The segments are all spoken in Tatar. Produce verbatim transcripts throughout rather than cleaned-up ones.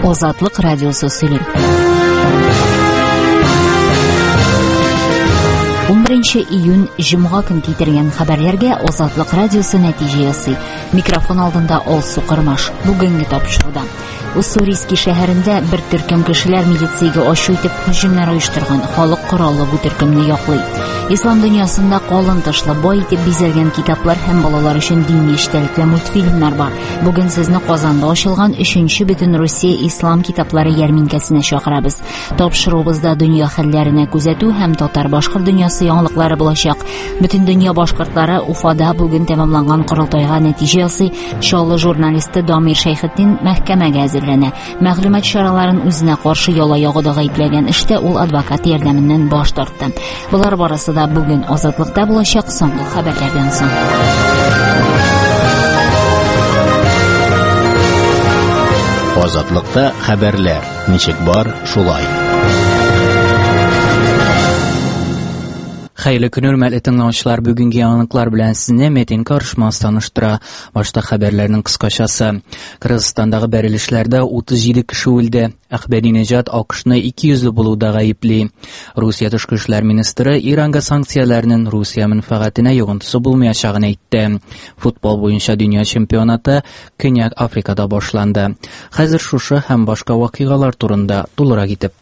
Озатлык радиосы сөйли. он беренче июнь җомга көн китергән хәбәрләргә Озатлык радиосы нәтиҗә ясый. Микрофон алдында Алсу Кырмаш. Бүгенге тапшыруда Уссурийский шәһәрендә бер төркем кешеләр милициягә ачу итеп һөҗүмнәр оештырган, халык кораллы бу төркемне яклый. Ислам дөньясында калын тышлы, бай итеп бизәлгән китаплар һәм балалар өчен дини эчтәлекле мультфильмнар бар. Бүген сезне Казанда ачылган өченче бөтен Русия ислам китаплары ярминкәсенә чакырабыз. Тапшыруыбызда дөнья хәлләренә күзәтү һәм татар-башкорт дөньясы яңалыклары булачак. Бөтен дөнья башкортлары Уфада бүген тәмамланган корылтайга нәтиҗә ясый. Чаллы журналисты Дамир Шәйхетдин мәхкәмәгә әзерләнә. Мәгълүмат чараларын үзенә каршы яла ягыда гаепләгән эштә ул адвокат ярдәменнән баш тартты. Булар барысы да бүген Азатлыкта булачак соңгы хәбәрләрдән соң. Азатлыкта хәбәрләр. Ничек бар, шулай. Хәерле көн, хөрмәтле тыңлаучылар, бүгенге яңалыклар белән сезне Метин Карышмас таныштыра. Башта хәбәрләрнең кыскачасы. Кыргызстандагы бәрелешләрдә утыз җиде кеше үлде. Ахмединежад АКШны ике йөзле булуда гаепли. Русия тышкы эшләр министры Иранга санкцияләрнең Русия мәнфәгатенә йогынтысы булмаячагын әйтте. Футбол буенча дөнья чемпионаты Көньяк Африкада башланды. Хәзер шушы һәм башка вакыйгалар турында тулырак итеп.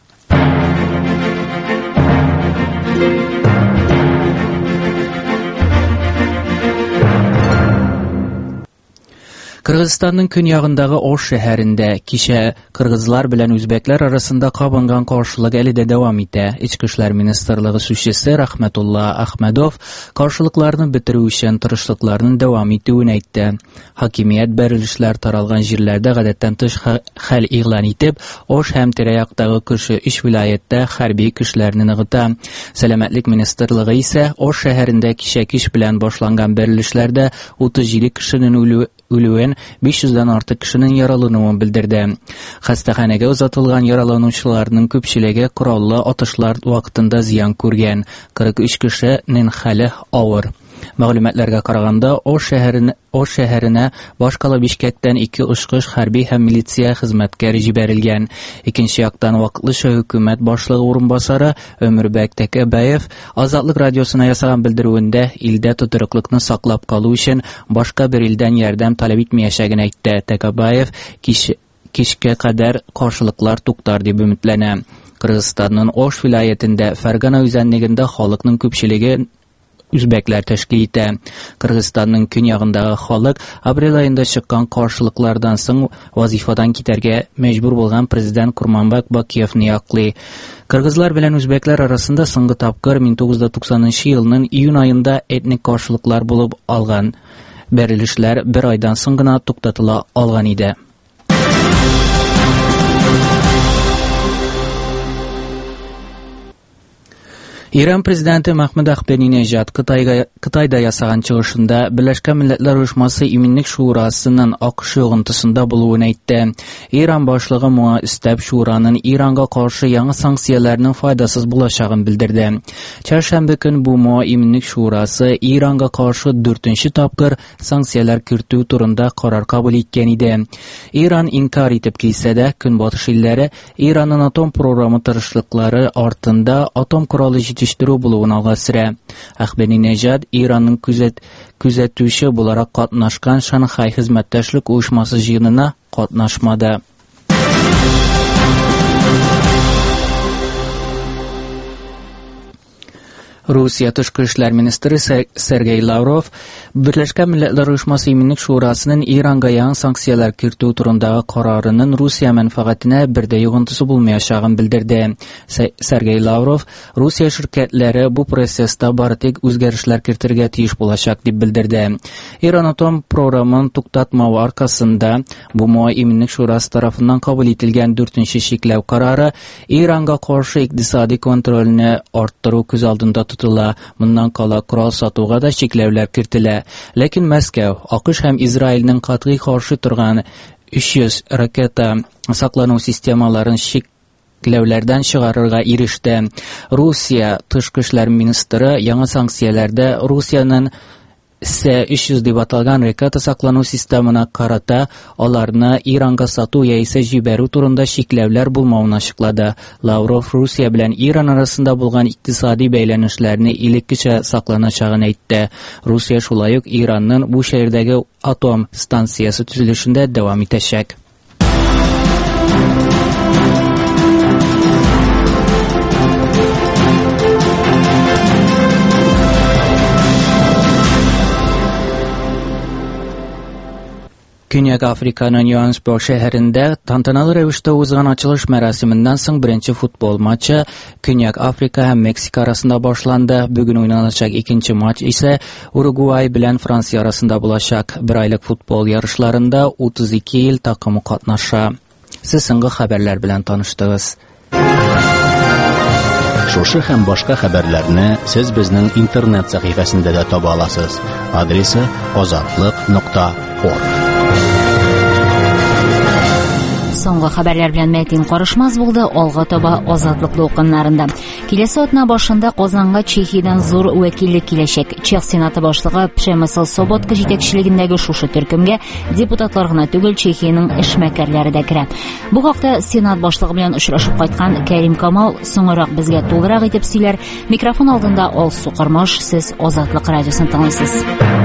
Кыргызстанның көньягындагы Ош шәһәрендә кичә кыргызлар белән үзбәкләр арасында кабынган каршылык әле дә дәвам итә. Ички эшләр министрлыгы сүзчесе Рахметулла Ахмедов каршылыкларны бетерү өчен тырышлыкларның дәвам итүен әйтте. Хакимият бәрелешләр таралган җирләрдә гадәттән тыш хәл игълан итеп, Ош һәм тирә-яктагы күрше өч вилаятта хәрби көчләрне ныгыта. Сәламәтлек министрлыгы исә Ош шәһәрендә кичә кич белән башланган бәрелешләрдә утыз җиде кешенең үлү үлүен, биш йөздән артык кешенең яралануын белдерде. Хастаханәгә узатылган яраланучыларның күпчелеге кораллы атышлар вакытында зыян күргән. кырык өч кешенең хәле авыр. Мәгълүматларга караганда, Ош шәһәренә Ош шәһәренә башкала Бишкәктән ике очкыч хәрби һәм милиция хезмәткәре җибәрелгән. Икенче яктан вакытлыча хөкүмәт башлыгы урынбасары Өмербәк Тәкәбаев Азатлык радиосына ясаган белдерүендә илдә тотрыклыкны саклап калу өчен башка бер илдән ярдәм таләп итмәячәген әйтте. Тәкәбаев кич кичкә кадәр каршылыклар туктар дип өметләнә. Кыргызстанның Ош вилаятендә Фәргана үзәнлегендә халыкның күпчелеге үзбәкләр тәшкил итә. Кыргызстанның көньягындагы халык апрель аенда чыккан каршылыклардан соң вазифадан китәргә мәҗбүр булган президент Курманбек Бакиевны яклый. Кыргызлар белән үзбәкләр арасында соңгы тапкыр мең тугыз йөз туксанынчы елның июнь аенда этник каршылыклар булып алган. Бәрелешләр бер айдан соң гына туктатыла алган иде. Иран президенты Махмуд Ахмединежад Кытайга Кытайда ясаган чыгышында Берләшкән Милләтләр Оешмасы Иминлек шурасының АКШ йогынтысында булуын әйтте. Иран башлыгы моңа өстәп шураның Иранга каршы яңа санкцияләрнең файдасыз булачагын белдерде. Чаршәмбе көн бу моңа Иминлек шурасы Иранга каршы дүртенче тапкыр санкцияләр кертү турында карар кабул иткән иде. Иран инкар итеп килсә дә, Көнбатыш илләре Иранның атом программы тырышлыклары артында атом коралы җитештерү булуын алга сөрә. Ахмединежад Иранның күзәт күзәтүче буларак катнашкан Шанхай хезмәттәшлек оешмасы җыенына катнашмады. Русия тышкы эшләр министры Сергей Лавров Берләшкән Милләтләр Оешмасы Иминлек шурасының Иранга яңа санкцияләр кертү турындагы карарының Русия мәнфәгатенә бердә йогынтысы булмаячагын белдерде. Сергей Лавров Русия ширкәтләре бу процесста бары тик үзгәрешләр кертергә тиеш булачак дип белдерде. Иран атом программын туктатмау аркасында бу моңа Иминлек шурасы тарафыннан кабул ителгән дүртенче чикләү карары Иранга каршы икътисади контрольне арттыру күз алдында тотыла. Моннан кала корал сатуга да чикләүләр кертелә. Ләкин Мәскәү, АКШ һәм Израильнең катгый каршы торган өч йөз ракета саклану системаларын чикләүләрдән чыгарырга иреште. Русия тышкы эшләр министры яңа санкцияләрдә Русияның С өч йөз дип аталган ракета саклану системына карата аларны Иранга сату яисә җибәрү турында шикләүләр булмавын ачыклады. Лавров Русия белән Иран арасында булган икътисади бәйләнешләрне элеккечә сакланачагын әйтте. Русия шулай ук Иранның бу шәһәрдәге атом станциясе төзелешендә дәвам итәчәк. Көньяк Африканың Йоаннесбург шәһәрендә тантаналы рәвештә узган ачылыш мәрасименнән соң беренче футбол матчы Көньяк Африка һәм Мексика арасында башланды. Бүген уйнаначак икенче матч исә Уругвай белән Франция арасында булачак. Бер айлык футбол ярышларында утыз ике ил такымы катнаша. Сез соңгы хәбәрләр белән таныштыгыз. Шушы һәм башка хәбәрләрне сез безнең интернет сәхифәсендә дә таба аласыз. Адресы азатлык нокта орг. Соңгы хәбәрләр белән Мәтин Карышмаз булды. Алга таба Азатлык дулкыннарында. Киләсе атна башында Казанга Чехиядән зур вәкиллек киләчәк. Чех сенаты башлыгы Пшемысл Соботка җитәкчелегендәге шушы төркемгә депутатлар гына түгел, Чехиянең эшмәкәрләре дә керә. Бу хакта сенат башлыгы белән очрашып кайткан Кәрим Камал соңрак безгә тулырак итеп сөйләр. Микрофон алдында Алсу Кырмаш, сез Азатлык радиосын тыңлыйсыз.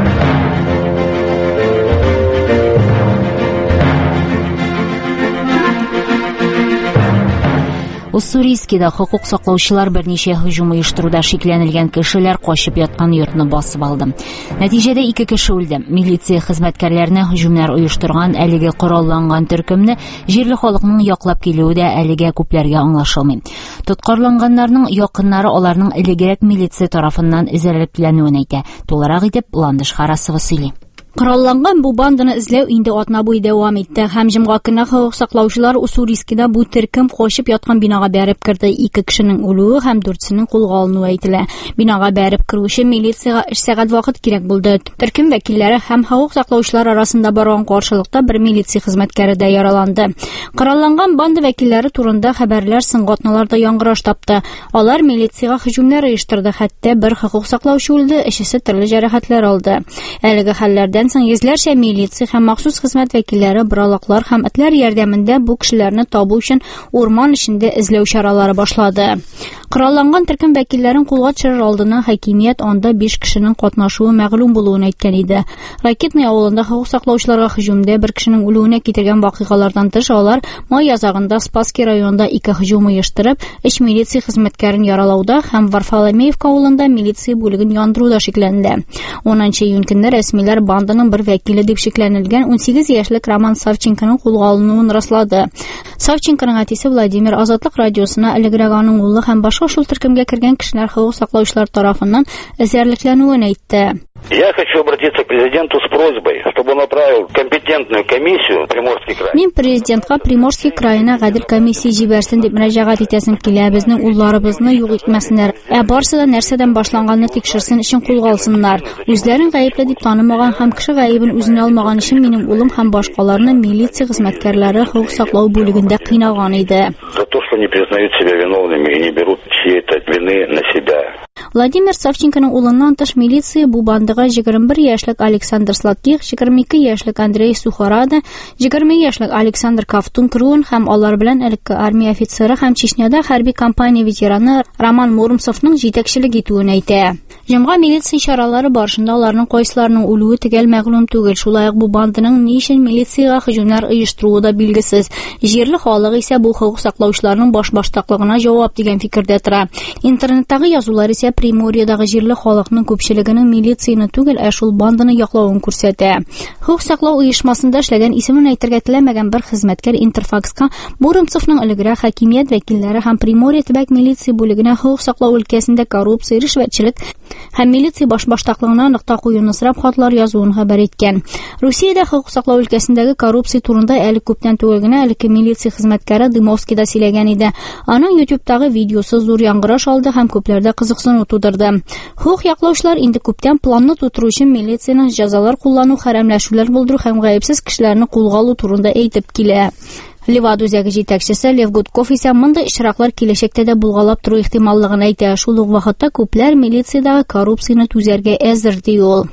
Уссурийскида хокук саклаучылар берничә һөҗүм оештыруда шикләнелгән кешеләр качып яткан йортны басып алды. Нәтиҗәдә ике кеше үлде. Милиция хезмәткәрләренә һөҗүмнәр оештырган әлеге коралланган төркемне җирле халыкның яклап килүе дә әлегә күпләргә аңлашылмый. Тоткарланганнарның якыннары аларның элегрәк милиция тарафыннан эзәрлекләнүен әйтә. Тулырак итеп Ландыш Харасова сөйли. Коралланган бу банданы эзләү инде атна буе дәвам итте. Һәм җомга көне хокук саклаучылар Уссурийскида бу төркем качып яткан бинага бәреп керде. Ике кешенең үлүе һәм дүртсенең кулга алынуы әйтелә. Бинага бәреп керүче милицияга өч сәгать вакыт кирәк булды. Төркем вәкилләре һәм хокук саклаучылар арасында барган каршылыкта бер милиция хезмәткәре дә яраланды. Коралланган банда вәкилләре турында хәбәрләр сыңгатналарда яңгыраш тапты. Алар милицияга һөҗүмнәр оештырды, хәтта бер хокук саклаучы үлде, өчесе төрле җәрәхәтләр алды. Әлеге хәлләрдән соң йөзләрчә милиция һәм махсус хезмәт вәкилләре бралаклар һәм этләр ярдәмендә бу кешеләрне табу өчен урман эчендә эзләү чаралары башлады. Коралланган төркем вәкилләрен кулга төшерер алдына хакимият анда биш кешенең катнашуы мәгълүм булуын әйткән иде. Ракетный авылында хокук саклаучыларга һөҗүмдә бер кешенең үлүенә китергән вакыйгалардан тыш алар май язагында Спасский районында ике һөҗүм оештырып, өч милиция хезмәткәрен яралауда һәм Варфоломеевка авылында милиция бүлеген яндыруда шикләнде. унынчы июнь көнне рәсмиләр банданың бер вәкиле дип шикләнелгән ун сигез яшьлек Роман Савченконың кулга алынуын раслады. Савченконың әтисе Владимир Азатлык радиосына элегрәк аның улы һәм башка шул төркемгә кергән кешеләр хокук саклаучылар тарафыннан эзәрлекләнүен әйтте. Я хочу обратиться к президенту с просьбой, чтобы он направил компетентную комиссию в Приморский край. Мин президентка Приморский крайына гадел комиссия җибәрсен дип мөрәҗәгать итәсем килә. Безнең улларыбызны юк итмәсеннәр. Ә барысы да нәрсәдән башланганны тикшерсен өчен кулга алсыннар. Үзләрен гаепле дип танымаган һәм кеше гаебен үзенә алмаган өчен минем улым һәм башкаларны милиция хезмәткәрләре хокук саклау бүлегендә кыйнаган иде. За то, что не признают себя виновными и не берут чьей-то вины на себя. Владимир Савченконың улыннан тыш милиция бу бандыга егерме бер яшьлек Александр Сладких, егерме ике яшьлек Андрей Сухарада, егерме яшьлек Александр Кавтун Круун һәм алар белән элекке армия офицеры һәм Чечняда хәрби кампания ветераны Роман Муромцовның җитәкчелек итүен әйтә. Җомга милиция чаралары барышында аларның кайсыларының үлүе төгәл мәгълүм түгел. Шулай ук бу банданың ни өчен милицияга һөҗүмнәр оештыруы да билгесез. Җирле халык исә бу хокук саклаучыларның баш баштаклыгына җавап дигән фикердә тора. Интернеттагы язулар исә Приморьедагы җирле халыкның күпчелегенең милицияны түгел, ә шул банданы яклавын күрсәтә. Хокук саклау оешмасында эшләгән исемен әйтергә теләмәгән бер хезмәткәр Интерфакска Муромцовның элегрәк хакимият вәкилләре һәм Приморье төбәк милиция бүлегенә хокук саклау өлкәсендә коррупция, ришвәтчелек һәм милиция баш баштаклыгына нокта куюны сорап хатлар язуын хәбәр иткән. Русиядә хокук саклау өлкәсендәге коррупция турында әле күптән түгел генә элекке милиция хезмәткәре Дымовский да сөйләгән иде. Аның YouTube'дагы видеосы зур яңгыраш алды һәм күпләрдә кызыксыну тудырды. Хокук яклаучылар инде күптән планны тутыру өчен милицияның җәзалар куллану, хәрәмләшүләр булдыру һәм гаепсез кешеләрне кулга алу турында әйтеп килә. Левад үзәге җитәкчесе Лев Гудков исә мондай очраклар киләчәктә дә булгалап тору ихтималлыгын әйтә. Шул ук вакытта күпләр милициядәге коррупцияны түзәргә әзер ди ул.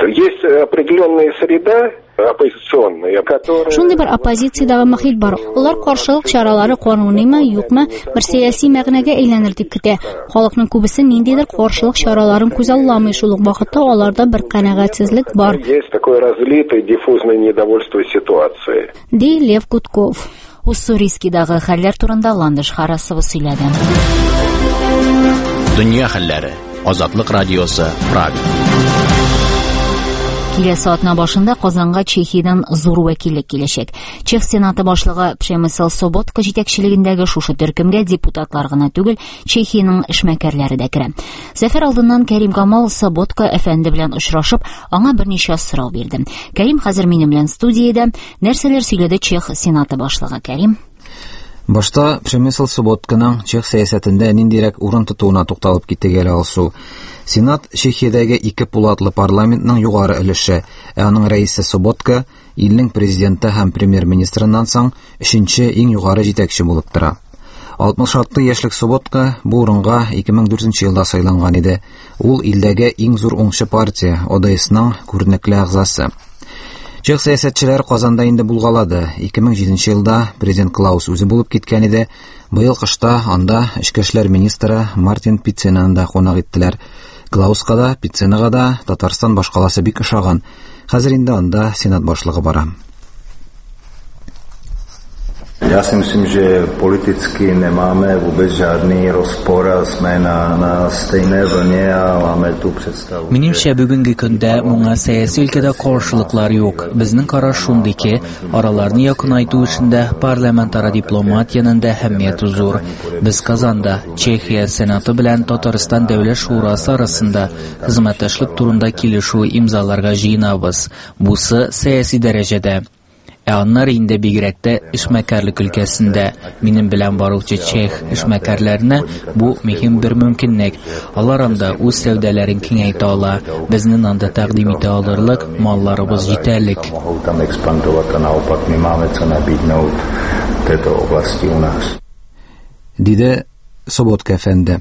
Есть определенная среда оппозиционная, которая... Шундый bir оппозициядагы мөхит бар. Улар каршылык чаралары канунымы, юкмы, бер сиясәт мәгънәгә әйләнер дип көтә. Халыкның күбесе ниндидер каршылык чараларын күз алламый, шул ук вакытта аларда бер канәгатьсезлек бар. Есть такое разлитое диффузное недовольство ситуацией. Ди Лев Кутков. Уссурийскидагы хәлләр турында Ландыш Харасова сөйләде. Дөнья хәлләре. Азатлык радиосы Прага. Киләсе атна башында Казанга Чехиядан зур вәкиллек киләчәк. Чех Сенаты башлыгы Пшемысл Соботка җитәкчелегендәге шушы төркемгә депутатлар гына түгел, Чехиянең эшмәкәрләре дә керә. Сәфәр алдыннан Кәрим Камал Соботка әфәнде белән очрашып, аңа берничә сорау бирде. Кәрим хәзер минем белән студиядә. Нәрсәләр сөйләде Чех Сенаты башлыгы? Кәрим. Башта Пшемысл Соботканың Чех сәясәтендә ниндирәк урын тотуына тукталып китте алсу. Сенат Чехиядәге ике пулатлы парламентның югары өлеше, ә аның рәисе Соботка илнең президенты һәм премьер-министрыннан соң өченче иң югары җитәкче булып тора. алтмыш алты яшьлек Соботка бу урынга ике мең дүртенче елда сайланган иде. Ул илдәге иң зур уңчы партия О Д Эсның күренекле әгъзасы. Чех сәясәтчеләр Казанда инде булгалады. ике мең җиденче елда президент Клаус үзе булып киткән иде. Быел кышта анда эчке эшләр министры Мартин Пицценаны да кунак иттеләр. Клауска да, Пицценага да Татарстан башкаласы бик ошаган. Хәзер инде анда Сенат башлыгы бара. Já si myslím, že politicky nemáme vůbec žádný rozpor a jsme na, na stejné vlně a máme tu představu. Минемчә бүгенге көндә моңа сәяси өлкәдә каршылыклар юк. Безнең караш шундый ки, араларны якынайту эшендә парламентара дипломатияның да әһәмияте зур. Без Казанда Чехия Сенаты белән Татарстан дәүләт шурасы арасында хезмәттәшлек турында килешү имзаларга җыенабыз. Бусы сәяси дәрәҗәдә. Ә аннары инде бигрәк тә эшмәкәрлек өлкәсендә минем белән баручы чех эшмәкәрләренә бу мөһим бер мөмкинлек. Алар анда үз сәүдәләрен киңәйтә ала, безнең анда тәкъдим итә алырлык малларыбыз җитәрлек. Диде Соботка әфәнде.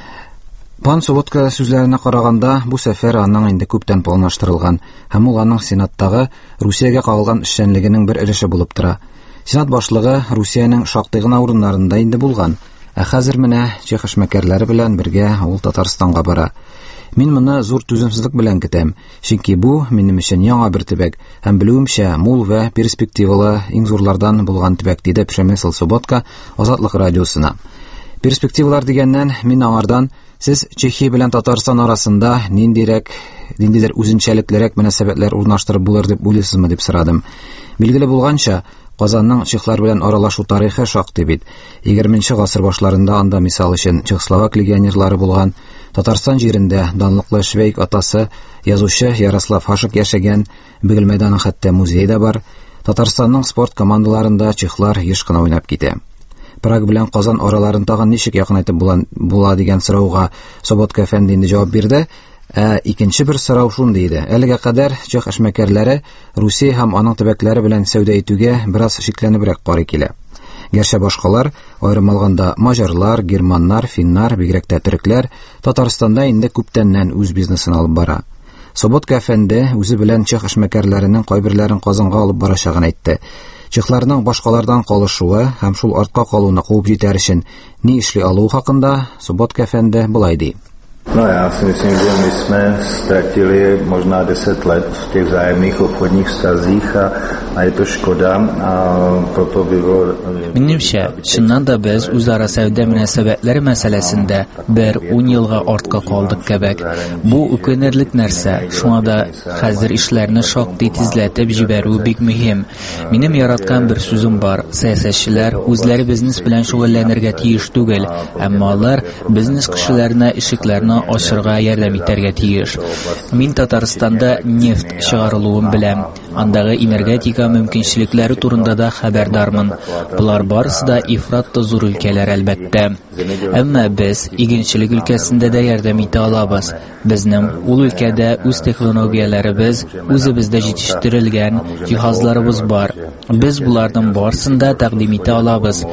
Пан Соботка сүзләренә караганда, бу сәфәр аның инде күптән планлаштырылган, һәм ул аның Сенаттагы Русиягә кагылган эшчәнлегенең бер өлеше булып тора. Сенат башлыгы Русиянең шактый гына урыннарында инде булган, ә хәзер менә чех эшмәкәрләре белән бергә ул Татарстанга бара. Мин моны зур түземсезлек белән көтәм, чөнки бу минем өчен яңа бер төбәк, һәм белүемчә, мул вә перспективалы иң зурлардан булган төбәк, диде Пшемысл Соботка Азатлык радиосына. Перспективалар дигәннән мин аңардан сез Чехия белән Татарстан арасында ниндирәк, ниндидер үзенчәлеклерәк мөнәсәбәтләр урнаштырып булыр дип уйлыйсызмы дип сорадым. Билгеле булганча, Казанның чехлар белән аралашу тарихы шактый бит. егерменче гасыр башларында анда мисал өчен Чехословак легионерлары булган, Татарстан җирендә данлыклы Швейк атасы, язучы Ярослав Хашик яшәгән, Бөгелмәдәнең хәтта музее да бар. Татарстанның спорт командаларында чехлар еш кына уйнап китә. Прага белән Казан араларын тагын ничек якынайтып була, була дигән сорауга Соботка әфәнде инде җавап бирде. Ә икенче бер сорау шундый иде. Әлегә кадәр чех эшмәкәрләре Русия һәм аның төбәкләре белән сәүдә итүгә бераз шикләнебрәк карый килә. Гәрчә башкалар, аерым алганда мажарлар, германнар, финнар, бигрәк тә төрекләр Татарстанда инде күптәннән үз бизнесын алып бара. Соботка әфәнде үзе белән чех эшмәкәрләренең кайберләрен Казанга алып барачагын әйтте. Чехларның башкалардан калышуы һәм шул артка калуына куып җитәр өчен ни эшли алу хакында Соботка әфәнде булай ди. No, já si myslím, že my jsme ztratili možná deset let v těch vzájemných obchodních vztazích a, a je to škoda a proto by bylo... Минемчә, чыннан да без үзара сәүдә мөнәсәбәтләре мәсьәләсендә бер ун елга артка калдык кебек. Бу үкенерлек нәрсә. Шуңа да хәзер эшләрне шактый тизләтеп җибәрү бик мөһим. Минем яраткан бер сүзем бар. Сәясәтчеләр үзләре бизнес белән шөгыльләнергә тиеш түгел, әмма алар бизнес кешеләренә ишекләрне ашырга ярдәм итәргә тиеш. Мин Татарстанда нефть чыгарылуын беләм. Андагы энергетика мөмкинчелекләре турында да хәбәрдармын. Булар барысы да ифрат та зур өлкәләр әлбәттә. Әмма без игенчелек өлкәсендә дә ярдәм итә алабыз. Безнең ул өлкәдә үз технологияләребез, үзебездә җитештерелгән җиһазларыбыз бар. Без буларның барысын да тәкъдим итә алабыз.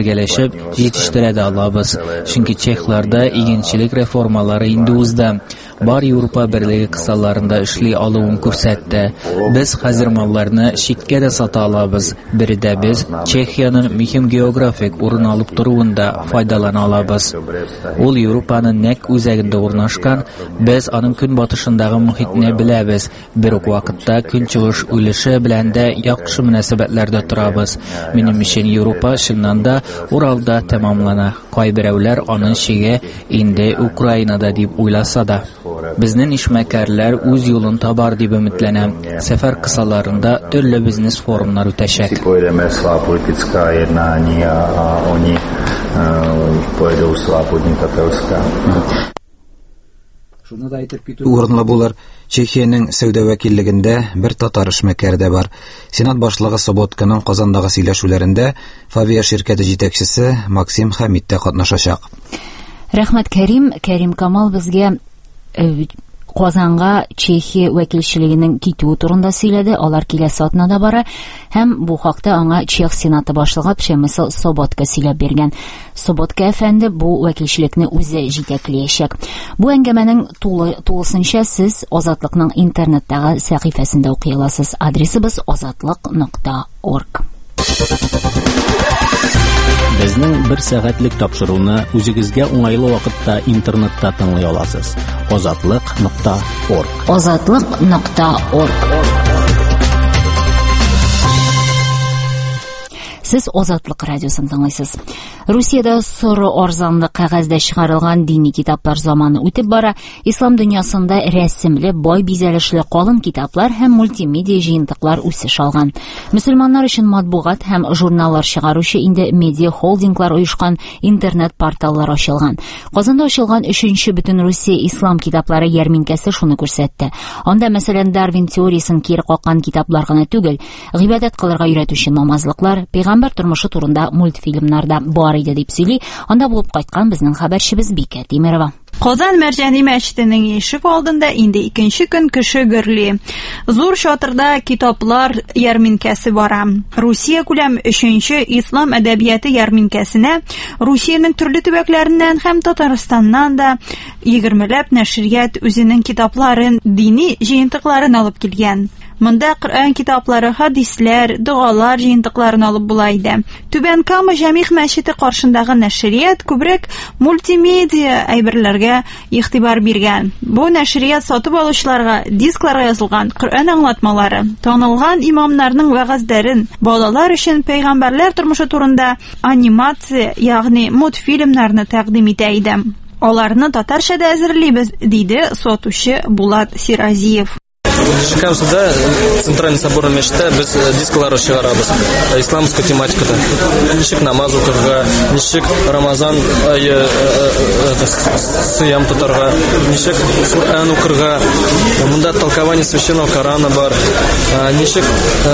Бергәләшеп җитештерә дә алабыз. Чөнки чехларда игенчелек реформалары инде узды. бар Европа Берлеге кысаларында эшли алуын күрсәтте. Без хәзер малларны читкә дә сата алабыз. Биредә без Чехияның мөһим географик урын алып торуында файдалана алабыз. Ул Европаның нәкъ үзәгендә урнашкан, без аның көнбатышындагы мөхитне беләбез. Бер үк вакытта көнчыгыш үлеше белән дә яхшы мөнәсәбәтләрдә торабыз. Минем өчен Европа чыннан да Уралда тәмамлана. Кайберәүләр аны чиге инде Украинада дип уйласа да. Безнең эшмәкәрләр үз юлын табар дип өметләнәм. Сәфәр кысаларында төрле бизнес форумнар үтәчәк. Урынлы булыр. Чехияның сәүдә вәкиллегендә бер татар эшмәкәре дә бар. Сенат башлыгы Соботканың Казандагы сөйләшүләрендә Фавия ширкәте җитәкчесе Максим Хәмит тә катнашачак. Рәхмәт, Кәрим. Кәрим Камал безгә Казанга Чехия вәкилчелегенең китүе турында сөйләде. Алар киләсе атнада бара һәм бу хакта аңа Чех сенаты башлыгы Пшемысл Соботка сөйләп биргән. Соботка әфәнде бу вәкилчелекне үзе җитәкләячәк. Бу әңгәмәнең тулы тулысынча сез Азатлыкның интернеттагы сәхифәсендә укый аласыз. Адресыбыз азатлык нокта орг. Безнең бер сәгатьлек тапшыруны үзегезгә уңайлы вакытта интернетта тыңлый аласыз. азатлык нокта орг. азатлык нокта орг. Сез Азатлык радиосын тыңлыйсыз. Русиядә соры арзанлы кәгазьдә чыгарылган дини китаплар заманы үтеп бара. Ислам дөньясында рәсемле, бай бизәлешле калын китаплар һәм мультимедиа җыентыклар үсеш алган. Мөселманнар өчен матбугат һәм журналлар чыгаручы инде медиа холдинглар оешкан интернет порталлар ачылган. Казанда ачылган өченче бөтен Русия ислам китаплары ярминкәсе шуны күрсәтте. Анда мәсәлән Дарвин теориясын кире каккан китаплар гына түгел, гыйбадәт кылырга өйрәтүче намазлыклар, пәйгамбәр тормышы турында мультфильмнарда бар иде дип сөйли. Анда булып кайткан безнең хәбәрчебез Бикә Тимерова. Казан Мәрҗани мәчетенең ишек алдында инде икенче көн кеше гөрли. Зур шатырда китаплар ярминкәсе бара. Русия күләм өченче ислам әдәбияты ярминкәсенә Русиянең төрле төбәкләреннән һәм Татарстаннан да егермеләп нәшрият үзенең китапларын, дини җыентыкларын алып килгән. Монда Коръән китаплары, хадисләр, дугалар җыентыкларын алып була иде. Түбән Кама Җәмигъ мәчете каршындагы нәшрият күбрәк мультимедиа әйберләргә игътибар биргән. Бу нәшрият сатып алучыларга дискларга язылган Коръән аңлатмалары, танылган имамнарның вәгазьләрен, балалар өчен пәйгамбәрләр тормышы турында анимация, ягъни мультфильмнарны тәкъдим итә иде. Аларны татарчада әзерлибез, диде сатучы Булат Сиразиев. Шикарсуда Центральный собор мәчеттә без дисклар чыгарабыз. Исламская тематикада. Ничек намаз укырга, ничек Рамазан ае сыям тотарга, ничек Коръән укырга. Монда толкование священного Корана бар. Ничек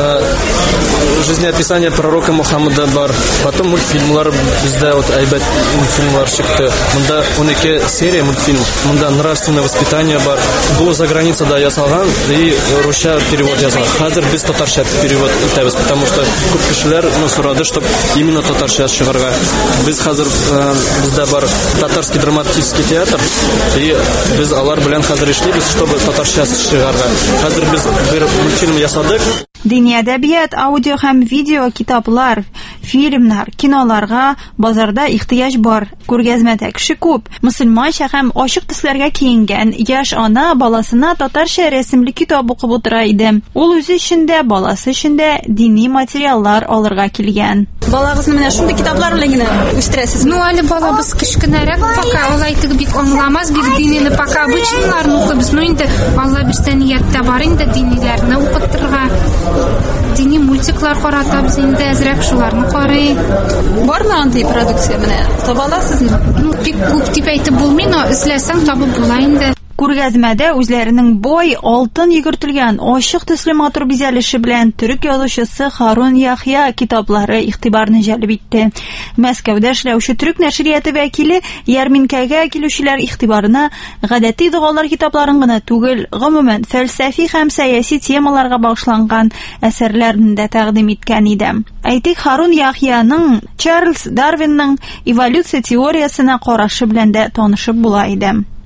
жизнеописание пророка Мухаммада бар. Потом мультфильмлар бездә вот әйбәт мультфильмлар чыкты. Монда он ике серия мультфильм. Монда нравственное воспитание бар. Бу за границада ясалган и русча перевод язган. Хәзер без татарча перевод итәбез, потому что күп кешеләр сорады, чтобы именно татарча чыгарга. Без хәзер бездә бар татарский драматический театр, и без алар белән хәзер эшлибез, чтобы татарча чыгарга. Хәзер без бер мультфильм ясадык. Дини әдәбият, аудио һәм видео китаплар, фильмнар, киноларга базарда ихтыяҗ бар. Күргәзмәдә кеше күп. Мөселманча һәм ачык төсләргә киенгән яшь ана баласына татарча рәсемле китап укып утыра иде. Ул үзе өчен дә, баласы өчен дә дини материаллар алырга килгән. Балагызны менә шундый китаплар белән генә үстерәсез. Ну, әле балабыз кечкенәрәк, пока ул әйтик бик аңламас, бик динене пока обычныларны укыбыз. Ну, инде Алла бирсә ниятта бар инде диниләрне укытырга. Дини мультиклар каратабыз инде әзрәк шуларны карый. Бармы андый продукция менә таба аласызмы? Ну, бик күп дип әйтеп булмый, но эзләсәң табып була инде. Күргәзмәдә үзләренең бай, алтын йөгертелгән, ачык төсле матур бизәлеше белән төрек язучысы Харун Яхья китаплары игътибарны җәлеп итте. Мәскәүдә эшләүче төрек нәшрияты вәкиле ярминкәгә килүчеләр игътибарына гадәти дугалар китапларын гына түгел, гомумән фәлсәфи һәм сәяси темаларга багышланган әсәрләрне дә тәкъдим иткән иде. Әйтик, Харун Яхьяның Чарльз Дарвинның эволюция теориясына карашы белән дә танышып була иде.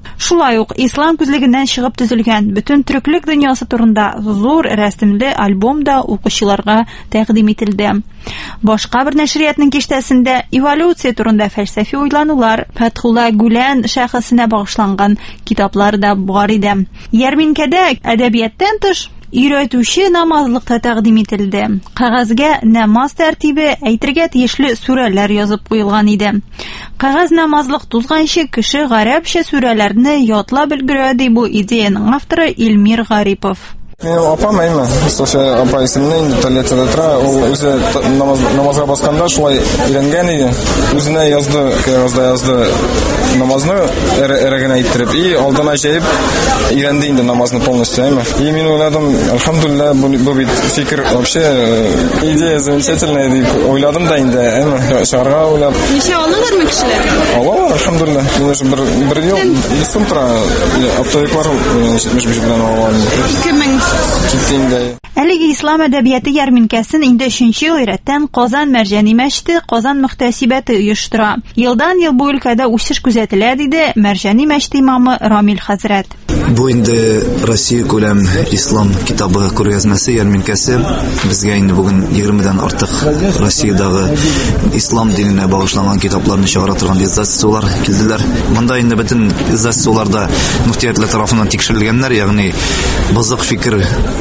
Шулай ук ислам күзлегеннән чыгып төзелгән бөтен төреклек дөньясы турында зур рәсемле альбом да укучыларга тәкъдим ителде. Башка бер нәшриятның киштәсендә эволюция турында фәлсәфи уйланулар, Фәтхулла Гүлән шәхесенә багышланган китаплар да бар иде. Ярминкәдә әдәбияттан тыш өйрәтүче намазлык та тәкъдим ителде. Кагазгә намаз тәртибе, әйтергә тиешле сүрәләр язып куелган иде. Кагаз намазлык тузганчы кеше гарәпчә сүрәләрне ятлап өлгерә ди бу идеяның авторы Илмир Гарипов. Апам әйме, София апа исемле инде Толеттада тора, ул үзе намазга басканда шулай өйрәнгән иде. Үзенә язды, кагазда язды намазны эрегенә иттереп, и алдан җәеп өйрәнде инде намазны полностью, әйме. И мин уйладым, альхамдулилlah, бу бит фикер вообще идея замечательная дип уйладым да инде, әйме. Шарга уйлап. Ничә алалармы кешеләр? Алалар, альхамдулилlah. Мин бер бер ел исем тора, апталыклар җитмеш биш белән алган. ике мең Әлеге ислам әдәбияты ярминкәсен инде өченче ел рәттән Казан Мәрҗани мәчете, Казан мөхтәсибәте оештыра. Елдан ел бу өлкәдә үсеш күзәтелә, диде Мәрҗани мәчете имамы Рамил хәзрәт. Бу инде Россия күләм ислам китабы күргәзмәсе ярминкәсе. Безгә инде бүген егермедән артык Россиядагы ислам диненә багышланган китапларны чыгара торган издательстволар килделәр. Монда инде бөтен издательстволарда мөхтәиятләр тарафыннан тикшерелгәннәр, ягъни бозык фикер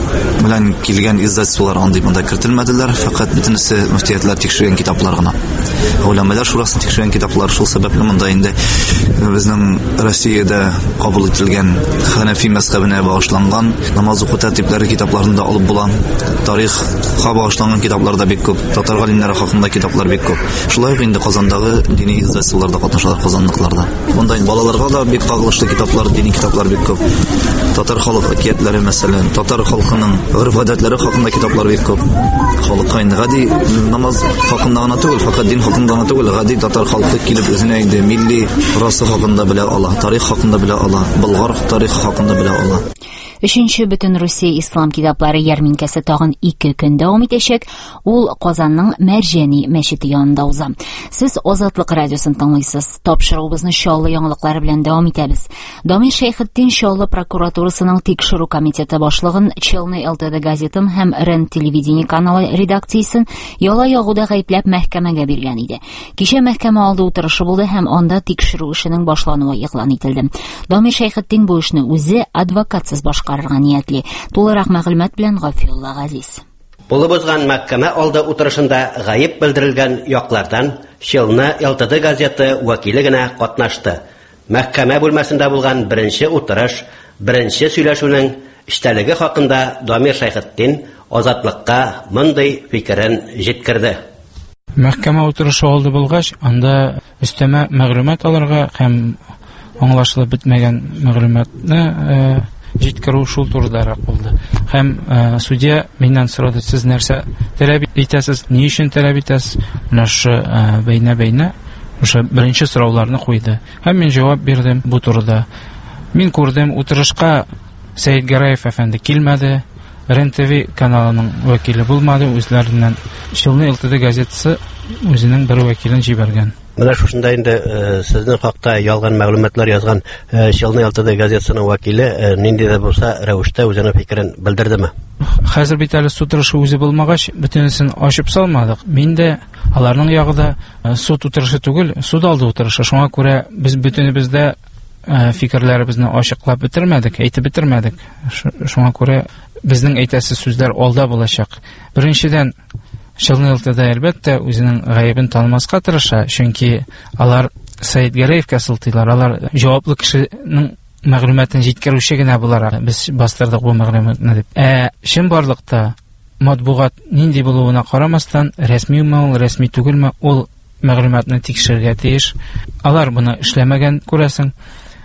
белән килгән издательстволар андый монда кертелмәделәр, фақат бөтенесе мөхтәиятләр тикшергән китаплар гына. Уламалар шурасын тикшергән китаплар, шул сәбәпле монда инде безнең Россиядә кабул ителгән Ханафи мәзһәбенә багышланган намаз укыту тәртипләре китапларында алып була. Тарихка багышланган китаплар да бик күп, татар галимнәре хакында китаплар бик күп. Шулай ук инде Казандагы дини издательстволарда катнашалар, казанлыкларда. Монда балаларга да бик кагылышлы китаплар, дини китаплар бик күп. Татар халык әкиятләре, мәсәлән, татар халкының гырф-гадәтләре хакында китаплар бик күп. Халыкка инде гади намаз хакында гына түгел, фақат дин хакында гына түгел, гади татар халкы килеп үзенә инде милли расы хакында белә ала, тарих хакында белә ала, Болгар тарих хакында белә ала. Өченче бөтен Русия ислам китаплары ярминкәсе тагын ике көн дәвам итәчәк. Ул Казанның Мәрҗани мәчете янында уза. Сез Азатлык радиосын тыңлыйсыз. Тапшыруыбызны Чаллы яңалыклары белән дәвам итәбез. Дамир Шәйхетдин Чаллы прокуратурасының тикшерү комитеты башлыгын, Челны эл тэ дэ газетын һәм РЕН телевидение каналы редакциясын яла ягуда гаепләп мәхкәмәгә биргән иде. Кичә мәхкәмә алды утырышы булды һәм анда тикшерү эшенең башлануы игълан ителде. Дамир Шәйхетдин бу эшне үзе адвокатсыз башкара ниятли. Тулырак мәгълүмат белән Гафиулла Газиз. Булып узган мәхкәмә алды утырышында гаеп белдерелгән яклардан Челны эл тэ дэ газеты вәкиле генә катнашты. Мәхкәмә бүлмәсендә булган беренче утырыш, беренче сөйләшүнең эштәлеге хакында Дамир Шәйхетдин Азатлыкка мондый фикерен җиткерде. Мәхкәмә утырышы алды булгач, анда өстәмә мәгълүмат алырга һәм аңлашылып бетмәгән мәгълүматны җиткерү шул турыдарак булды. Һәм судья миннән сорады, сез нәрсә таләп итәсез, ни өчен таләп итәсез? Менә шу бәйнә-бәйнә ошо беренче сорауларны куйды. Һәм мин җавап бирдем бу турыда. Мин күрдем, утырышка Сәйд Гараев әфәнде килмәде, РЕН тэ вэ каналының вәкиле булмады, үзләреннән Челны эл тэ дэ газетасы үзенең бер вәкилен җибәргән. Менә шушында инде сезнең хакта ялган мәгълүматлар язган Челны эл тэ дэ газетасының вәкиле нинди дә булса рәвештә үзенең фикерен белдердеме? Хәзер бит әле суд утырышы үзе булмагач, бөтенесен ачып салмадык. Мин дә аларның ягында суд утырышы түгел, суд алды утырышы. Шуңа күрә без бөтенебездә фикерләребезне ачыклап бетермәдек, әйтеп бетермәдек. Шуңа күрә безнең әйтәсе сүзләр алда булачак. Беренчедән, Челны эл тэ дэ әлбәттә үзенең гаебен танымаска тырыша, чөнки алар Сәйд Гараевка сылтыйлар, алар җаваплы кешенең мәгълүматын җиткерүче генә буларак без бастырдык бу мәгълүматны дип. Ә чын барлыкта матбугат нинди булуына карамастан, рәсмиме ул, рәсми түгелме, ул мәгълүматны тикшерергә тиеш. Алар буны эшләмәгән, күрәсең.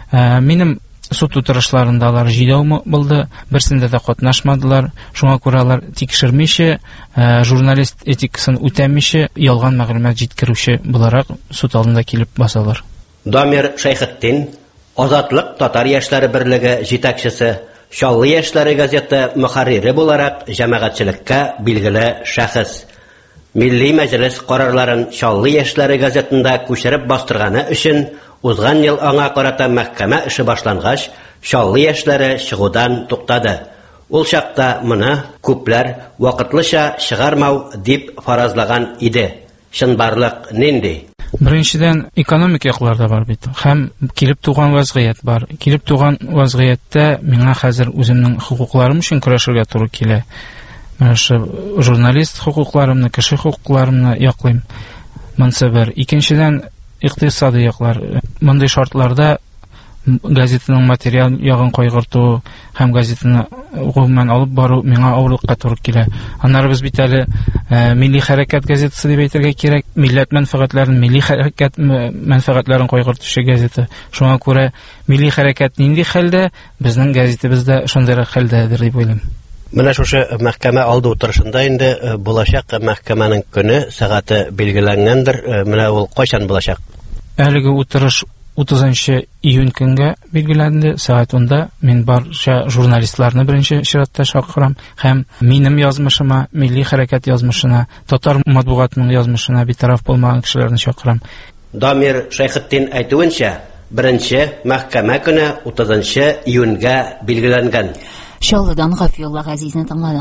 Минем суд утырышларында алар җыйдау булды, берсендә дә катнашмадылар. Шуңа күрә алар тикшермичә, журналист этикасын үтәмичә, ялган мәгълүмат җиткерүче буларак суд алдында килеп басалар. Дамир Шәйхетдин, Азатлык татар яшьләре берлеге җитәкчесе, Чаллы яшьләре газеты мөхәррире буларак җәмәгатьчелеккә билгеле шәхес. Милли мәҗлес карарларын Чаллы яшьләре газетында күчереп бастырганы өчен Узган ел аңа карата мәхкәмә эше башлангач, чаллы яшьләре чыгудан туктады. Ул чакта моны күпләр вакытлыча чыгармау дип фаразлаган иде. Чынбарлык нинди? Беренчедән, экономик якларда бар бит. Һәм килеп туган вазгыять бар. Килеп туган вазгыятьтә миңа хәзер үземнең хукукларым өчен көрәшергә туры килә. Менә шу журналист хукукларымны, кеше хукукларымны яклыйм. Монсы бер. Икенчедән, икътисади яклар. Мондый шартларда газетаның материал ягын кайгырту һәм газетаны гомумән алып бару миңа авырлыкка туры килә. Аннары без бит әле милли хәрәкәт газетасы дип әйтергә кирәк. Милләт мәнфәгатьләрен, милли хәрәкәт мәнфәгатьләрен кайгыртучы газета. Шуңа күрә милли хәрәкәт нинди хәлдә, безнең газетабыз да шундый хәлдәдер дип уйлыйм. Менә шушы мәхкәмә алды утырышында инде булачак мәхкәмәнең көне, сәгате билгеләнгәндер. Менә ул кайчан булачак? Әлеге утырыш утызынчы июнь көнгә билгеләнде. Сәгать унда мин барча журналистларны беренче чиратта чакырам һәм минем язмышыма, милли хәрәкәт язмышына, татар матбугатының язмышына битараф булмаган кешеләрне чакырам. Дамир Шайхетдин әйтүенчә, беренче мәхкәмә көне утызынчы июньгә билгеләнгән. Чаллыдан Гафиулла Газизны тыңладык.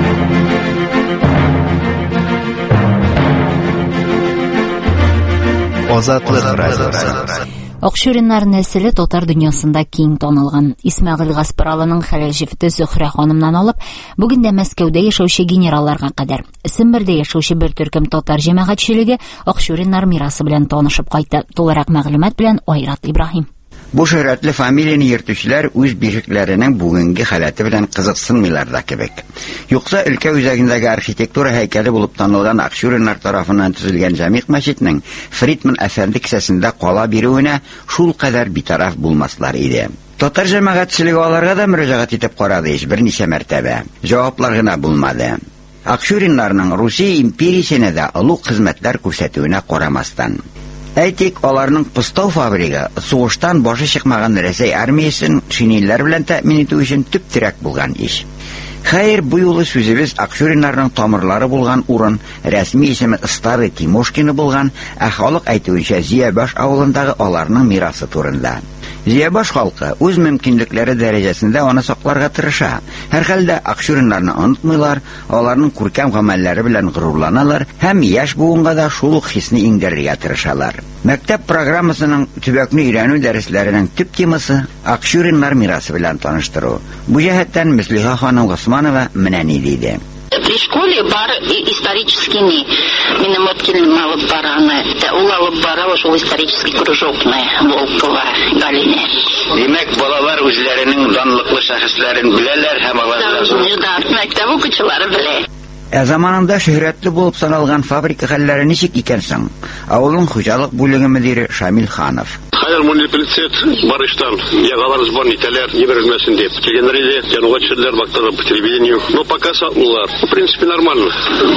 Азатлык радиосы. Акчуриннар нәселе татар дөньясында киң танылган. Исмәгыйль Гаспаралының хәләл җифте Зөһрә ханымнан алып, бүген дә Мәскәүдә яшәүче генералларга кадәр Сембердә яшәүче бер төркем татар җәмәгатьчелеге Акчуриннар мирасы белән танышып кайтты. Тулырак мәгълүмат белән Айрат Ибраһим. Бу шөһрәтле фамилияны йөртүчеләр үз бирҗекләренең бүгенге халаты белән кызыксынмыйлар да кебек. Юкса өлкә үзәгендәге архитектура һәйкәле булып танылган Акчуриннар тарафыннан төзелгән Җәмигъ мәчетенең Фридман әфәнде кисәсендә кала бирүенә шул кадәр битараф булмаслар иде. Татар җәмәгатьчелеге аларга да мөрәҗәгать итеп карады ич берничә мәртәбә. Җаваплар гына булмады. Акчуриннарның Русия империясенә дә олуг хезмәтләр күрсәтүенә карамастан. Әйтик, аларның пыстау фабрика сугыштан башы чыкмаган Рәсәй армиясын шинельләр белән тәэмин итү өчен төп терәк булган иш. Хәер, бу юлы сүзебез Акчуриннарның тамырлары булган урын, рәсми исеме Старый Тимошкина булган, ә халык әйтүенчә Зиябаш авылындагы аларның мирасы турында. Зиябаш халкы үз мөмкинлекләре дәрәҗәсендә аны сакларга тырыша. Һәр хәлдә Акчуриннарны онытмыйлар, аларның күркәм гамәлләре белән горурланалар һәм яшь буынга да шул ук хисне иңдерергә тырышалар. Мәктәп программасының төбәкне өйрәнү дәресләренең төп темасы Акчуриннар мирасы белән таныштыру. Бу җәһәттән Мөслиха ханым Госманова менә ни диде. При школе бар историческими миномоткиным алып бараны. Ул алып бара ошол исторический кружокны Волкова Галине. Демәк, балалар үзләренең данлыклы шәхесләрен беләләр һәм аларны мәктәп укучылары белә. Ә заманында шөһрәтле булып саналган фабрика хәлләре ничек икән соң? Авылның хуҗалык бүлеге мөдире Шамил Ханов. Хәзер муниципалитет барыштан ягалар сбор итәләр, еберелмәсен дип. Килгәннәр иде, януга төшәләр вакытта по телевидению. Но пока сатмыйлар. В принципе, нормально.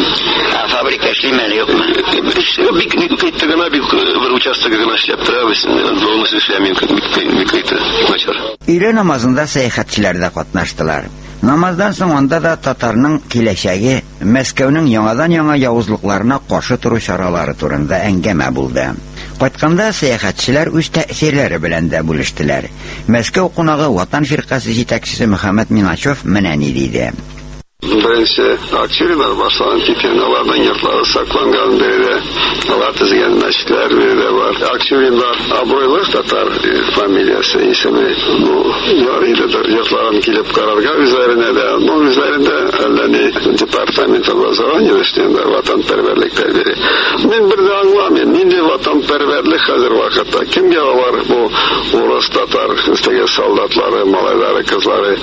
А фабрика эшләмәли юкмы? Бик бик генә бик бер участок генә эшләп тора, без полностью эшләмим, как бик бик начар. Өйлә намазында сәяхәтчеләр дә катнаштылар. Намаздан соң анда да татарның киләчәге, Мәскәүнең яңадан-яңа явызлыкларына каршы тору чаралары турында әңгәмә булды. Кайтканда сәяхәтчеләр үз тәэсирләре белән дә бүлештеләр. Мәскәү кунагы Ватан фиркасы җитәкчесе Мөхәммәд Миначев менә ни диде. Беренче Акчуриннар башланган киткән, аларның йортлары сакланган биредә, алар төзегән мәчетләр биредә бар. Акчуриннар абруйлы татар фамилиясе исеме. Ну, ярыйдыр, йортларын килеп карарга үзләренә дә, ну, үзләрендә әллә ни департамент образования эшләгәндә ватанпәрвәрлек тәрбия. Мин бер дә аңламыйм, нинди ватанпәрвәрлек хәзер вакытта. Кемгә алар бу урыс татар үстәге солдатлары, малайлары, кызлары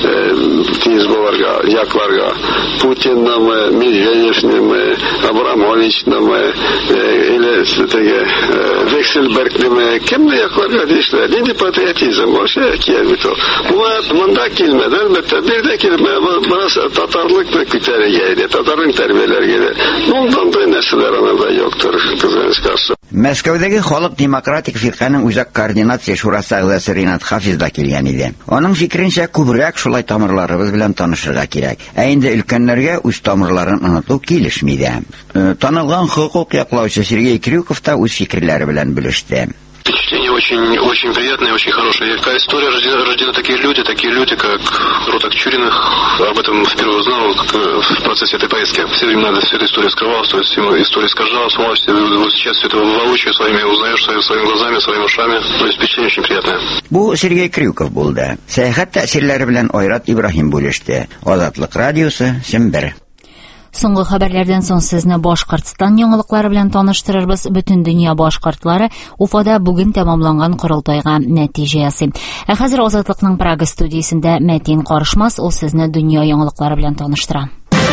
тиз буларга, якларга Путиннамы, Медведевнамы, Абрамовичнамы, или теге Вексельбергнамы, кемне якларга дийшләр? Нинди патриотизм? Вообще кияр бит ул. Булат монда килмәде, әлбәттә, бер дә килмә, бераз татарлыкны күтәрергә иде, татарның тәрбияләргә. Мондан да нәрсәләр анада юктыр, кызганычка. Мәскәүдәге халык демократик фирканың үзәк координация шурасы әгъзасы Ринат Хафиз да килгән иде. Аның фикеренчә, күбрәк шулай тамырларыбыз белән танышырга кирәк. Ә инде өлкәннәргә үз тамырларын оныту килешми дә. Танылган хокук яклаучы Сергей Крюков та үз фикерләре белән бүлеште. Впечатление очень, очень приятное, очень хорошее. Какая история, рождены, рождены такие люди, такие люди, как род Акчуриных. Об этом впервые узнал в процессе этой поездки. Все времена вся эта история скрывалась, то есть история искажалась, сейчас все это воочию своими узнаешь, своими, своими глазами, своими ушами. То есть впечатление очень приятное. Бу Сергей Крюков булды. Сәяхәт тәэсирләре белән Айрат Ибраһим бүлеште. Азатлык радиосы Сембер. Соңгы хәбәрләрдән соң сезне Башкортстан яңалыклары белән таныштырырбыз. Бөтен дөнья башкортлары Уфада бүген тәмамланган корылтайга нәтиҗә ясый. Ә хәзер Азатлыкның Прага студиясендә Мәтин Карышмас, ул сезне дөнья яңалыклары белән таныштыра.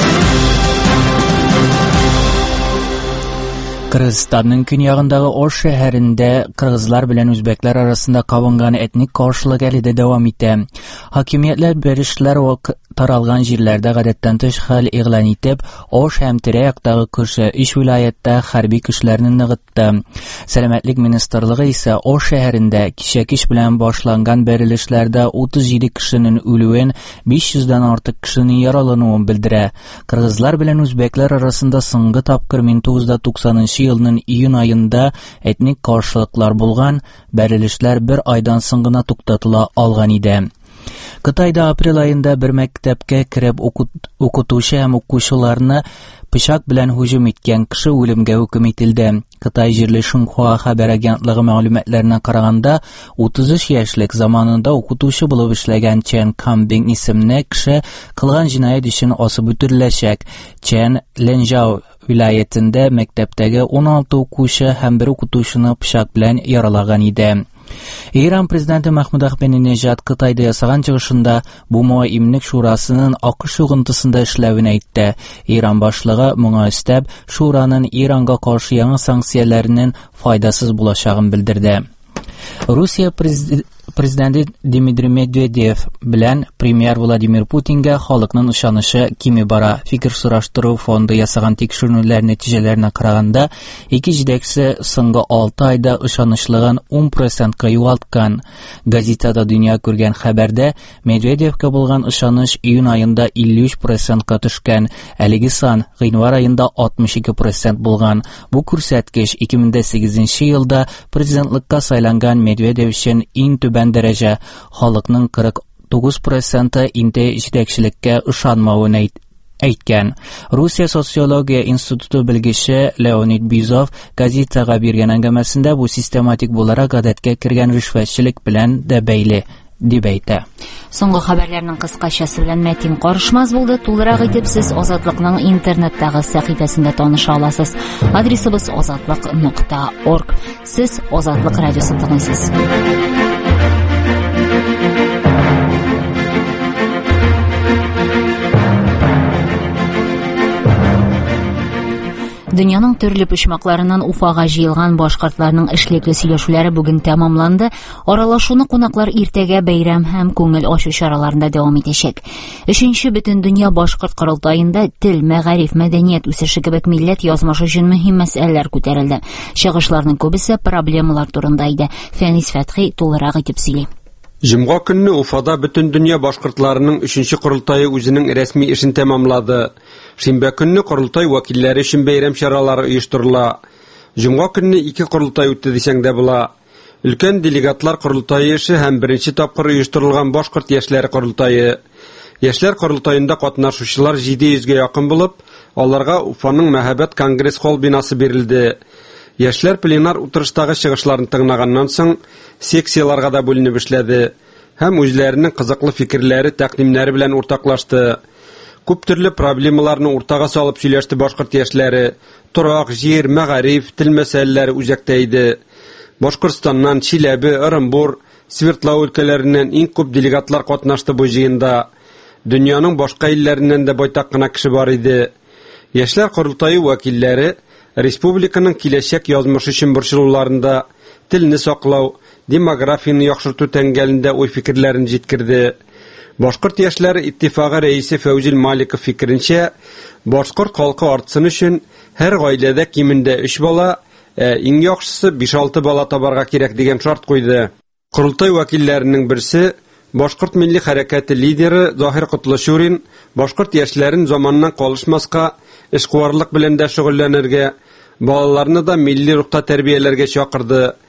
Кыргызстанның көньягындагы Ош шәһәрендә кыргызлар белән үзбәкләр арасында кабынган этник каршылык әле дә дәвам итә. Хакимиятләр беришләр таралган җирләрдә гадәттән тыш хәл игълан итеп, Ош һәм тирә-яктагы күрше өч вилаятта хәрби көчләрне ныгытты. Сәламәтлек министрлыгы исә Ош шәһәрендә кичә кич белән башланган бәрелешләрдә утыз җиде кешенең үлүен, биш йөздән артык кешенең яралануын белдерә. Кыргызлар белән үзбәкләр арасында соңгы тапкыр мең тугыз йөз туксанынчы елның июнь айында этник каршылыклар булган, бәрелешләр бер айдан соң гына туктатыла алган иде. Кытайда апрель айында бер мәктәпкә кереп укытучы һәм укучыларны пычак белән һөҗүм иткән кеше үлемгә хөкем ителде. Кытай җирле Шунхуа хәбәр агентлыгы мәгълүматларына караганда, утыз өч яшьлек заманында укытучы булып эшләгән Чен Камбинг исемле кеше кылган җинаят өчен асып үтереләчәк. Чен Ленжау вилаятендә мәктәптәге он алты укучы һәм бер укытучыны пычак белән яралаган иде. Иран президенты Махмуд Ахмединежад Кытайда ясаган чыгышында бу мөһимлек шурасының акыш йогынтысында эшләвен әйтте. Иран башлыгы моңа өстәп шураның Иранга каршы яңа санкцияләренең файдасыз булачагын белдерде. Русия президенты Президент Дмитрий Медведев белән премьер Владимир Путинга халыкның ышанышы кими бара. Фикер сораштыру фонды ясаган тикшерүләр нәтиҗәләренә караганда, ике җидекче соңгы алты айда ышанычлыгын он процентка югалткан. Газетада дөнья күргән хәбәрдә Медведевка булган ышаныч июнь айында илле өч процентка төшкән, әлеге сан гыйнвар айында алтмыш ике процент булган. Бу күрсәткеч ике мең сигезенче елда президентлыкка сайланган Медведев өчен иң түбән дәрәҗә, халыкның кырык тугыз проценты инде җитәкчелеккә ышанмавын әйткән. Русия социология институты белгече Леонид Бизов газетага биргән әңгәмәсендә бу систематик буларак гадәткә кергән ришвәтчелек белән дә бәйле дип әйтә. Соңгы хәбәрләрнең кыскачасы белән Мәтин Карышмас булды. Тулырак итеп сез Азатлыкның интернеттагы сәхифәсендә таныша аласыз. Адресыбыз азатлык нокта орг. Сез Азатлык радиосын тыңлыйсыз. Дөньяның төрле почмакларыннан Уфага җыелган башкортларның эшлекле сөйләшүләре бүген тәмамланды. Аралашуны кунаклар иртәгә бәйрәм һәм күңел ачу чараларында дәвам итәчәк. Өченче бөтен дөнья башкорт корылтаенда тел, мәгариф, мәдәният үсеше кебек милләт язмышы өчен мөһим мәсьәләләр күтәрелде. Чыгышларның күбесе проблемалар турында иде. Фәнис Фәтхи тулырак итеп сөйли. Җомга көнне Уфада бөтен дөнья башкортларының өченче корылтайы үзенең рәсми эшен тәмамлады. Шимбә көнне корылтай вәкилләре өчен бәйрәм чаралары оештырыла. Җомга көнне ике корылтай үтте дисәң дә була. Өлкән делегатлар корылтайы эше һәм беренче тапкыр оештырылган башкорт яшьләре корылтайы. Яшьләр корылтаенда катнашучылар җиде йөзгә якын булып, аларга Уфаның Мәһабәт конгресс холл бинасы бирелде. Яшьләр пленар утырыштагы чыгышларын тыңлаганнан соң секцияларга да бүленеп эшләде һәм үзләренең кызыклы фикерләре, тәкъдимнәре белән уртаклашты. Күп төрле проблемаларны уртага салып сөйләште башкорт яшьләре. Торак, җир, мәгариф, тел мәсьәләләре үзәктә иде. Башкортстаннан Чиләбе, Орынбур, Свердлов өлкәләреннән иң күп делегатлар катнашты бу җыенда. Дөньяның башка илләреннән дә байтак кына кеше бар иде. Яшьләр корылтайы вәкилләре республиканың киләчәк язмышы өчен борчылуларында телне саклау, демографияны яхшырту тәңгәлендә уй фикерләрен җиткерде. Башкорт яшьләре иттифагы рәисе Фәүзил Маликов фикеренчә, башкорт халкы артсын өчен һәр гаиләдә кимендә өч бала, ә иң яхшысы биш-алты бала табарга кирәк дигән шарт куйды. Корылтай вәкилләренең берсе Башкорт милли хәрәкәте лидеры Заһир Котлашурин башкорт яшьләрен заманнан калышмаска, эшкуарлык белән дә шөгыльләнергә, балаларны да милли рухта тәрбияләргә чакырды.